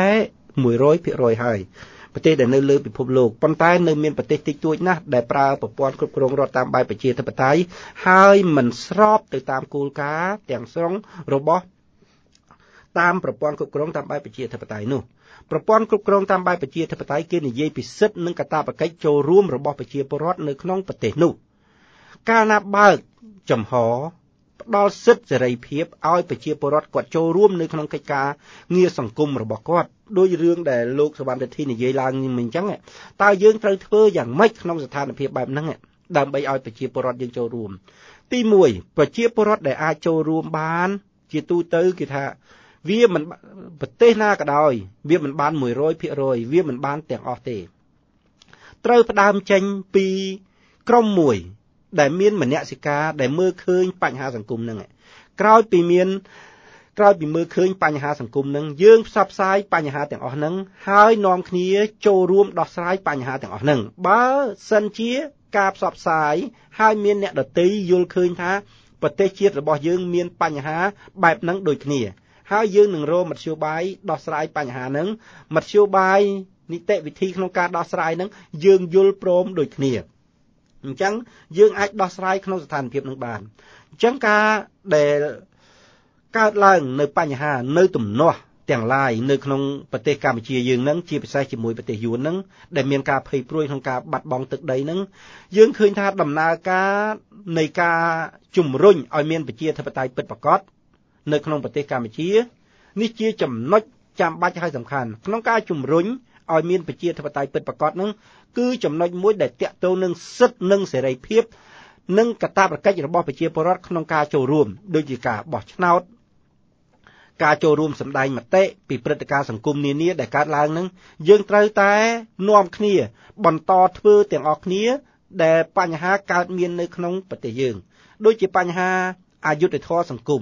100% ហើយប្រទេសដែលនៅលើពិភពលោកប៉ុន្តែនៅមានប្រទេសតិចតួចណាស់ដែលប្រើប្រព័ន្ធគ្រប់គ្រងរដ្ឋតាមបែបប្រជាធិបតេយ្យហើយមិនស្របទៅតាមគោលការណ៍ទាំងស្រុងរបស់តាមប្រព័ន្ធគ្រប់គ្រងតាមបែបប្រជាធិបតេយ្យនោះប្រព័ន្ធគ្រប់គ្រងតាមបែបប្រជាធិបតេយ្យគេនិយាយពីសិទ្ធិនិងកាតព្វកិច្ចចូលរួមរបស់ប្រជាពលរដ្ឋនៅក្នុងប្រទេសនោះកាលណាបើកចំហផ្ដល់សិទ្ធិសេរីភាពឲ្យប្រជាពលរដ្ឋគាត់ចូលរួមនៅក្នុងកិច្ចការងារសង្គមរបស់គាត់ដោយរឿងដែលលោកសវណ្ណរិទ្ធីនិយាយឡើងមិញអញ្ចឹងតើយើងត្រូវធ្វើយ៉ាងម៉េចក្នុងស្ថានភាពបែបហ្នឹងដើម្បីឲ្យប្រជាពលរដ្ឋយើងចូលរួមទី1ប្រជាពលរដ្ឋដែលអាចចូលរួមបានជាទូទៅគេថាវាមិនប្រទេសណាក៏ដោយវាមិនបាន 100% វាមិនបានទាំងអស់ទេត្រូវផ្ដើមចេញពីក្រុមមួយដែលមានមនសិការដែលមើលឃើញបញ្ហាសង្គមហ្នឹងក្រោយពីមើលឃើញបញ្ហាសង្គមហ្នឹងយើងផ្សព្វផ្សាយបញ្ហាទាំងអស់ហ្នឹងហើយនាំគ្នាចូលរួមដោះស្រាយបញ្ហាទាំងអស់ហ្នឹងបើសិនជាការផ្សព្វផ្សាយហើយមានអ្នកដទៃយល់ឃើញថាប្រទេសជាតិរបស់យើងមានបញ្ហាបែបហ្នឹងដូចគ្នាហើយយើងនឹងរកមធ្យោបាយដោះស្រាយបញ្ហាហ្នឹងមធ្យោបាយនីតិវិធីក្នុងការដោះស្រាយហ្នឹងយើងយល់ព្រមដូចគ្នាអញ្ចឹងយើងអាចដោះស្រាយក្នុងស្ថានភាពនឹងបានអញ្ចឹងការដែលកើតឡើងនៅបញ្ហានៅទំនាស់ទាំងឡាយនៅក្នុងប្រទេសកម្ពុជាយើងនឹងជាពិសេសជាមួយប្រទេសយួននឹងដែលមានការភ័យព្រួយក្នុងការបាត់បង់ទឹកដីនឹងយើងឃើញថាដំណើរការនៃការជំរុញឲ្យមានប្រជាធិបតេយ្យពិតប្រាកដនៅក្នុងប្រទេសកម្ពុជានេះជាចំណុចចាំបាច់ហើយសំខាន់ក្នុងការជំរុញឲ្យមានប្រជាធិបតេយ្យពិតប្រាកដនឹងគឺចំណុចមួយដែលតាក់ទងនឹងសិទ្ធិនិងសេរីភាពនិងកាតព្វកិច្ចរបស់ប្រជាពលរដ្ឋក្នុងការចូលរួមដូចជាការបោះឆ្នោតការចូលរួមសម្ដែងមតិពីព្រឹត្តិការណ៍សង្គមនានាដែលកើតឡើងនឹងយើងត្រូវតែនាំគ្នាបន្តធ្វើទាំងអស់គ្នាដែលបញ្ហាកើតមាននៅក្នុងប្រទេសយើងដូចជាបញ្ហាអយុត្តិធម៌សង្គម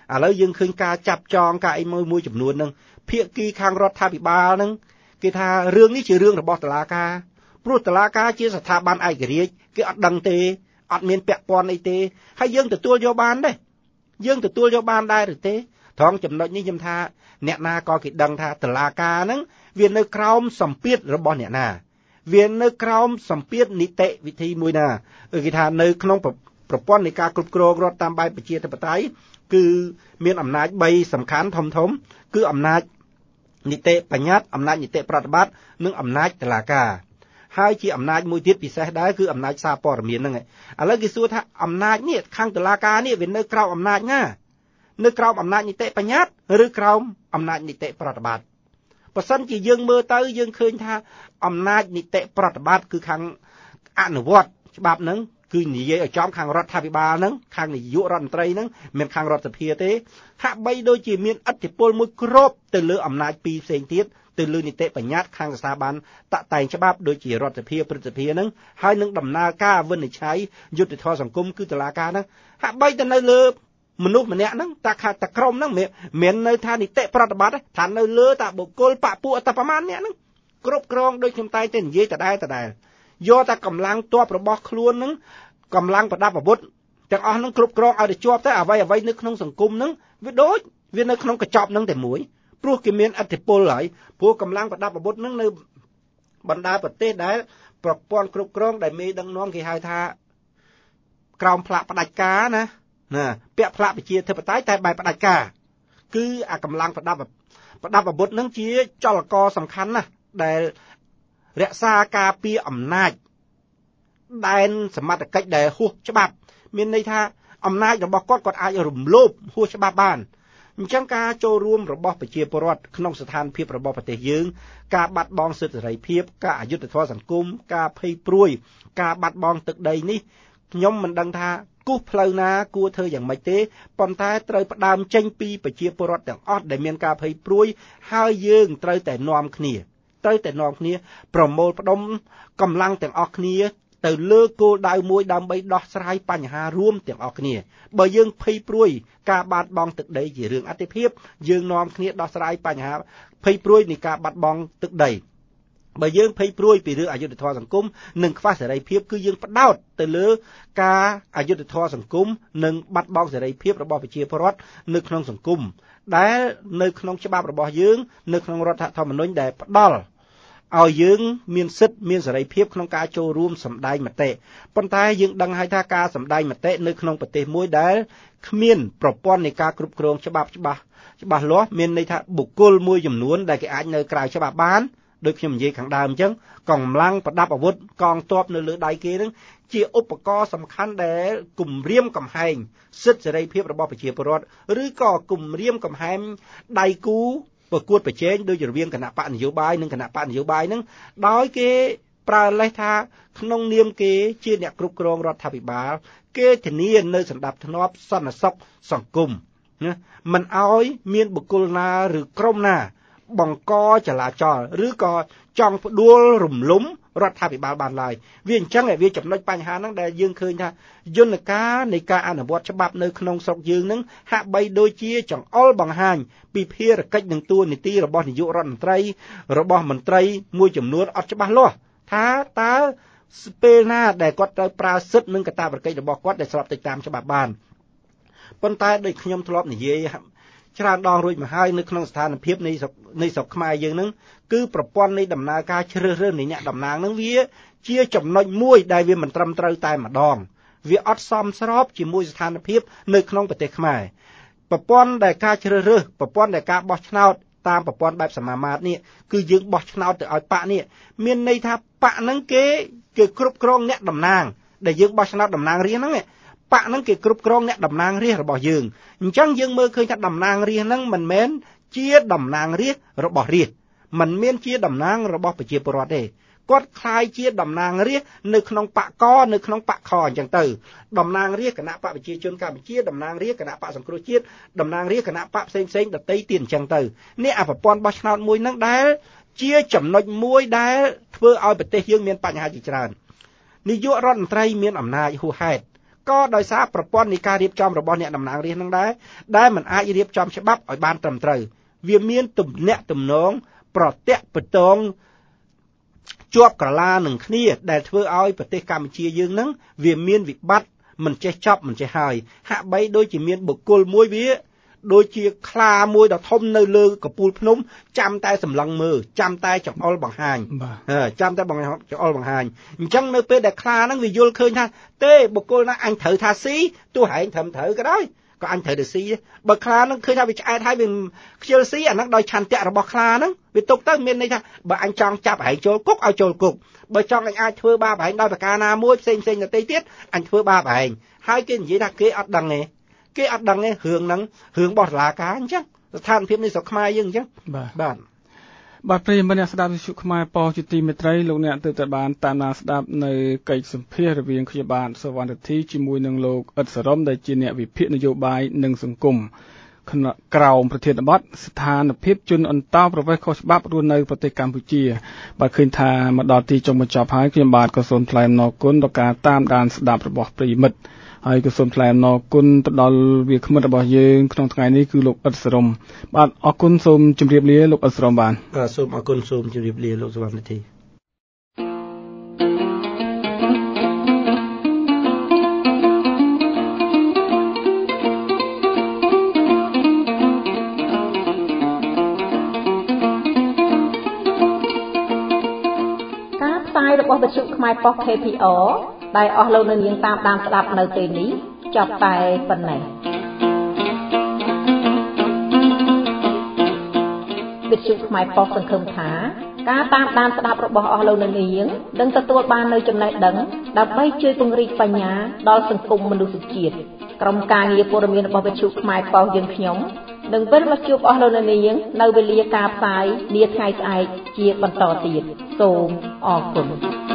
ឥឡូវយើងឃើញការចាប់ចងការអីមួយចំនួនហ្នឹងភាគីខាងរដ្ឋាភិបាលហ្នឹងគេថារឿងនេះជារឿងរបស់តុលាការព្រោះតុលាការជាស្ថាប័នឯករាជ្យគេអត់ដឹងទេអត់មានពាក់ព័ន្ធអីទេហើយយើងទទួលយកបានទេយើងទទួលយកបានដែរឬទេត្រង់ចំណុចនេះខ្ញុំថាអ្នកណាក៏គេដឹងថាតុលាការហ្នឹងវានៅក្រោមសម្ពាធរបស់អ្នកណាវានៅក្រោមសម្ពាធនីតិវិធីមួយណាគេថានៅក្នុងប្រព័ន្ធនៃការគ្រប់គ្រងរដ្ឋតាមបែបប្រជាធិបតេយ្យគឺមានអំណាច3សំខាន់ធំគឺអំណាចនីតិបញ្ញត្តិអំណាចនីតិប្រតិបត្តិនិងអំណាចតុលាការហើយជាអំណាចមួយទៀតពិសេសដែរគឺអំណាចសារព័ត៌មានហ្នឹងឥឡូវគេសួរថាអំណាចនេះខាងតុលាការនេះវានៅក្រោមអំណាចណានៅក្រោមអំណាចនីតិបញ្ញត្តិឬក្រោមអំណាចនីតិប្រតិបត្តិបើសិនជាយើងមើលទៅយើងឃើញថាអំណាចនីតិប្រតិបត្តិគឺខាងអនុវត្តច្បាប់ហ្នឹងគឺនិយាយឲ្យចំខាងរដ្ឋាភិបាលហ្នឹងខាងនាយករដ្ឋមន្ត្រីហ្នឹងមិនខាងរដ្ឋសភាទេហាក់បីដូចជាមានឥទ្ធិពលមួយគ្របទៅលើអំណាចពីរផ្សេងទៀតទៅលើនីតិបញ្ញត្តិខាងស្ថាប័នតាក់តែងច្បាប់ដូចជារដ្ឋសភាព្រឹទ្ធសភាហ្នឹងហើយនឹងដំណើរការវិនិច្ឆ័យយុត្តិធម៌សង្គមគឺតុលាការហ្នឹងហាក់បីទៅនៅលើមនុស្សម្នាក់ហ្នឹងតាក្រុមហ្នឹងមិននៅថានីតិប្រតិបត្តិថានៅលើតាបុគ្គលបពុអត្តប្រមាណអ្នកហ្នឹងគ្រប់គ្រងដូចខ្ញុំតែងតែនិយាយដដែលយកតែកម្លាំងទ័ពរបស់ខ្លួនហ្នឹងកម្លាំងប្រដាប់អាវុធទាំងអស់ហ្នឹងគ្រប់គ្រងឲ្យទៅជាប់ទៅអ្វីនៅក្នុងសង្គមហ្នឹងវាដូចវានៅក្នុងកញ្ចប់ហ្នឹងតែមួយព្រោះគេមានឥទ្ធិពលហើយព្រោះកម្លាំងប្រដាប់អាវុធហ្នឹងនៅបណ្ដាប្រទេសដែលប្រព័ន្ធគ្រប់គ្រងដែលមេដឹកនាំគេហៅថាក្រោមផ្លាកផ្ដាច់ការណាពាក់ផ្លាកប្រជាធិបតេយ្យតែបែបផ្ដាច់ការគឺអាកម្លាំងប្រដាប់អាវុធហ្នឹងជាចលករសំខាន់ណាស់ដែលរក្សាការពារអំណាចដែនសមត្ថកិច្ចដែលហួសច្បាប់មានន័យថាអំណាចរបស់គាត់អាចរំលោភហួសច្បាប់បានអញ្ចឹងការចូលរួមរបស់ប្រជាពលរដ្ឋក្នុងស្ថានភាពរបស់ប្រទេសយើងការបាត់បង់សិទ្ធិសេរីភាពការអយុត្តិធម៌សង្គមការភ័យព្រួយការបាត់បង់ទឹកដីនេះខ្ញុំមិនដឹងថាគូសផ្លូវណាគួរធ្វើយ៉ាងម៉េចទេប៉ុន្តែត្រូវផ្ដើមចេញពីប្រជាពលរដ្ឋទាំងអស់ដែលមានការភ័យព្រួយហើយយើងត្រូវតែនាំគ្នាប្រមូលផ្ដុំកម្លាំងទាំងអស់គ្នាទៅលើគោលដៅមួយដើម្បីដោះស្រាយបញ្ហារួមទាំងអស់គ្នាបើយើងភ័យព្រួយការបាត់បង់ទឹកដីជារឿងអតិភិបយើងនាំគ្នាដោះស្រាយបញ្ហាភ័យព្រួយនៃការបាត់បង់ទឹកដីបើយើងភ័យព្រួយពីរឿងអយុត្តិធម៌សង្គមនិងខ្វះសេរីភាពគឺយើងផ្ដោតទៅលើការអយុត្តិធម៌សង្គមនិងបាត់បង់សេរីភាពរបស់ប្រជាពលរដ្ឋនៅក្នុងសង្គមដែលនៅក្នុងច្បាប់របស់យើងនៅក្នុងរដ្ឋធម្មនុញ្ញដែលផ្ដល់ឲ្យយើងមានសិទ្ធិមានសេរីភាពក្នុងការចូលរួមសម្ដែងមតិប៉ុន្តែយើងដឹងហើយថាការសម្ដែងមតិនៅក្នុងប្រទេសមួយដែលគ្មានប្រព័ន្ធនៃការគ្រប់គ្រងច្បាប់ច្បាស់លាស់មានន័យថាបុគ្គលមួយចំនួនដែលគេអាចនៅក្រៅច្បាប់បានដូចខ្ញុំនិយាយខាងដើមអញ្ចឹងកម្លាំងប្រដាប់អាវុធកងទ័ពនៅលើដៃគេនឹងជាឧបករណ៍សំខាន់ដែលគំរាមកំហែងសិទ្ធិសេរីភាពរបស់ប្រជាពលរដ្ឋឬក៏គំរាមកំហែងដៃគូប្រកួតប្រជែងដោយរវាងគណៈបកនយោបាយនិងគណៈបកនយោបាយហ្នឹងដោយគេប្រើលេសថាក្នុងនាមគេជាអ្នកគ្រប់គ្រងរដ្ឋាភិបាលគេធានានៅសន្តិភាពសន្តិសុខសង្គមណាមិនឲ្យមានបុគ្គលណាឬក្រុមណាបង្កចលាចលឬក៏ចង់ផ្ដួលរំលំរដ្ឋាភិបាលបានឡើយវាអញ្ចឹងវាចំណុចបញ្ហាហ្នឹងដែលយើងឃើញថាយន្តការនៃការអនុវត្តច្បាប់នៅក្នុងស្រុកយើងហ្នឹងហាក់បីដូចជាចង្អុលបង្ហាញពីភារកិច្ចនិងតួនាទីរបស់នាយករដ្ឋមន្ត្រីរបស់មន្ត្រីមួយចំនួនអត់ច្បាស់លាស់ថាតើពេលណាដែលគាត់ត្រូវប្រើសិទ្ធិនិងកាតព្វកិច្ចរបស់គាត់ដែលស្របទៅតាមច្បាប់បានប៉ុន្តែដូចខ្ញុំធ្លាប់និយាយច្រើនដងរួចមកហើយនៅក្នុងស្ថានភាពនៃស្រុកខ្មែរយើងហ្នឹងគឺប្រព័ន្ធនៃដំណើរការជ្រើសរើសនៃអ្នកតំណាងហ្នឹងវាជាចំណុចមួយដែលវាមិនត្រឹមត្រូវតែម្ដងវាអត់សមស្របជាមួយស្ថានភាពនៅក្នុងប្រទេសខ្មែរប្រព័ន្ធដែលការជ្រើសរើសប្រព័ន្ធដែលការបោះឆ្នោតតាមប្រព័ន្ធបែបសមាមាត្រនេះគឺយើងបោះឆ្នោតទៅឲ្យបកនេះមានន័យថាបកហ្នឹងគេគ្រប់គ្រងអ្នកតំណាងដែលយើងបោះឆ្នោតតំណាងរាស្ត្រហ្នឹងបកហ្នឹងគេគ្រប់គ្រងអ្នកតំណាងរាស្ត្ររបស់យើងអញ្ចឹងយើងមើលឃើញថាតំណាងរាស្ត្រហ្នឹងមិនមែនជាតំណាងរាស្ត្ររបស់រាស្ត្រមិនមែនជាតំណាងរបស់ប្រជាពលរដ្ឋទេគាត់คล้ายជាតំណាងរាស្ត្រនៅក្នុងបកកនៅក្នុងបកខអញ្ចឹងទៅតំណាងរាស្ត្រគណៈបកប្រជាជនកម្ពុជាតំណាងរាស្ត្រគណៈបកសង្គ្រោះជាតិតំណាងរាស្ត្រគណៈបកផ្សេងដទៃទៀតអញ្ចឹងទៅនេះអាប្រព័ន្ធបោះឆ្នោតមួយហ្នឹងដែលជាចំណុចមួយដែលធ្វើឲ្យប្រទេសយើងមានបញ្ហាជាច្រើននាយករដ្ឋមន្ត្រីមានអំណាចហួសហេតុក៏ដោយសារប្រព័ន្ធនៃការរៀបចំរបស់អ្នកតំណាងរាស្ត្រនឹងដែរដែលមិនអាចរៀបចំច្បាប់ឲ្យបានត្រឹមត្រូវវាមានទំនាក់ទំនងប្រតិបត្តិជាប់ក្រឡានឹងគ្នាដែលធ្វើឲ្យប្រទេសកម្ពុជាយើងនឹងវាមានវិបត្តិមិនចេះចប់មិនចេះហើយហាក់បីដូចជាមានបុគ្គលមួយវាដូចជាខ្លាមួយដ៏ធំនៅលើកំពូលភ្នំចាំតែសម្លឹងមើលចាំតែចង្អុលបង្ហាញចាំតែចង្អុលបង្ហាញអញ្ចឹងនៅពេលដែលខ្លាហ្នឹងវាយល់ឃើញថាទេបុគ្គលណាអញត្រូវថាស៊ីទោះហែងត្រឹមត្រូវក៏ដោយក៏អញត្រូវទៅស៊ីបើខ្លាហ្នឹងឃើញថាវាឆ្អែតហើយវាខ្ជិលស៊ីអាហ្នឹងដោយឆន្ទៈរបស់ខ្លាហ្នឹងវាទុកទៅមានន័យថាបើអញចង់ចាប់ហែងចូលគុកឲ្យចូលគុកបើចង់អញអាចធ្វើបាបហែងដោយប្រការណាមួយផ្សេងដទៃទៀតអញធ្វើបាបហែងហើយគេនិយាយថាគេអត់ដឹងទេរឿងហ្នឹងរឿងរបស់តុលាការអញ្ចឹងស្ថានភាពនេះស្រុកខ្មែរយើងអញ្ចឹងបាទប្រិយមិត្តអ្នកស្ដាប់វិទ្យុខ្មែរប៉ុស្តិ៍ជាទីមេត្រីលោកអ្នកទើបតែបានតាមដានស្ដាប់នៅកិច្ចសម្ភាសន៍រវាងខ្ញុំបាទសវណ្ណរិទ្ធីជាមួយនឹងលោកអ៊ិតសរមដែលជាអ្នកវិភាគនយោបាយនិងសង្គមក្រោមប្រធានបទស្ថានភាពជនអន្តោប្រវេសន៍ខុសច្បាប់រស់នៅប្រទេសកម្ពុជាបាទឃើញថាមកដល់ទីចុងបញ្ចប់ហើយខ្ញុំបាទក៏សូមថ្លែងអំណរគុណដល់ការតាមដានស្ដាប់របស់ប្រិយមិត្តហើយក៏សូមថ្លែងអំណរគុណទៅដល់វាគ្មិនរបស់យើងក្នុងថ្ងៃនេះគឺលោកអ៊ិតសរមបាទអរគុណសូមជម្រាបលាលោកអ៊ិតសរមបាទសូមអរគុណសូមជម្រាបលាលោកសវណ្ណរិទ្ធីការផ្សាយរបស់វិទ្យុខ្មែរប៉ុស្តិ៍ KPR ដែលអស់លោកនាងតាមដានស្ដាប់នៅពេលនេះចប់តែប៉ុណ្ណេះវិទ្យុខ្មែរប៉ុស្តិ៍សង្ឃឹមថាការតាមដានស្ដាប់របស់អស់លោកនាងនឹងទទួលបាននូវចំណេះដឹងដើម្បីជួយពង្រីកបញ្ញាដល់សង្គមមនុស្សជាតិក្រុមការងារព័ត៌មានរបស់វិទ្យុខ្មែរប៉ុស្តិ៍យើងខ្ញុំនឹងវិលមកជួបអស់លោកនាងនៅវេលាការផ្សាយនាថ្ងៃស្អែកជាបន្តទៀតសូមអរគុណ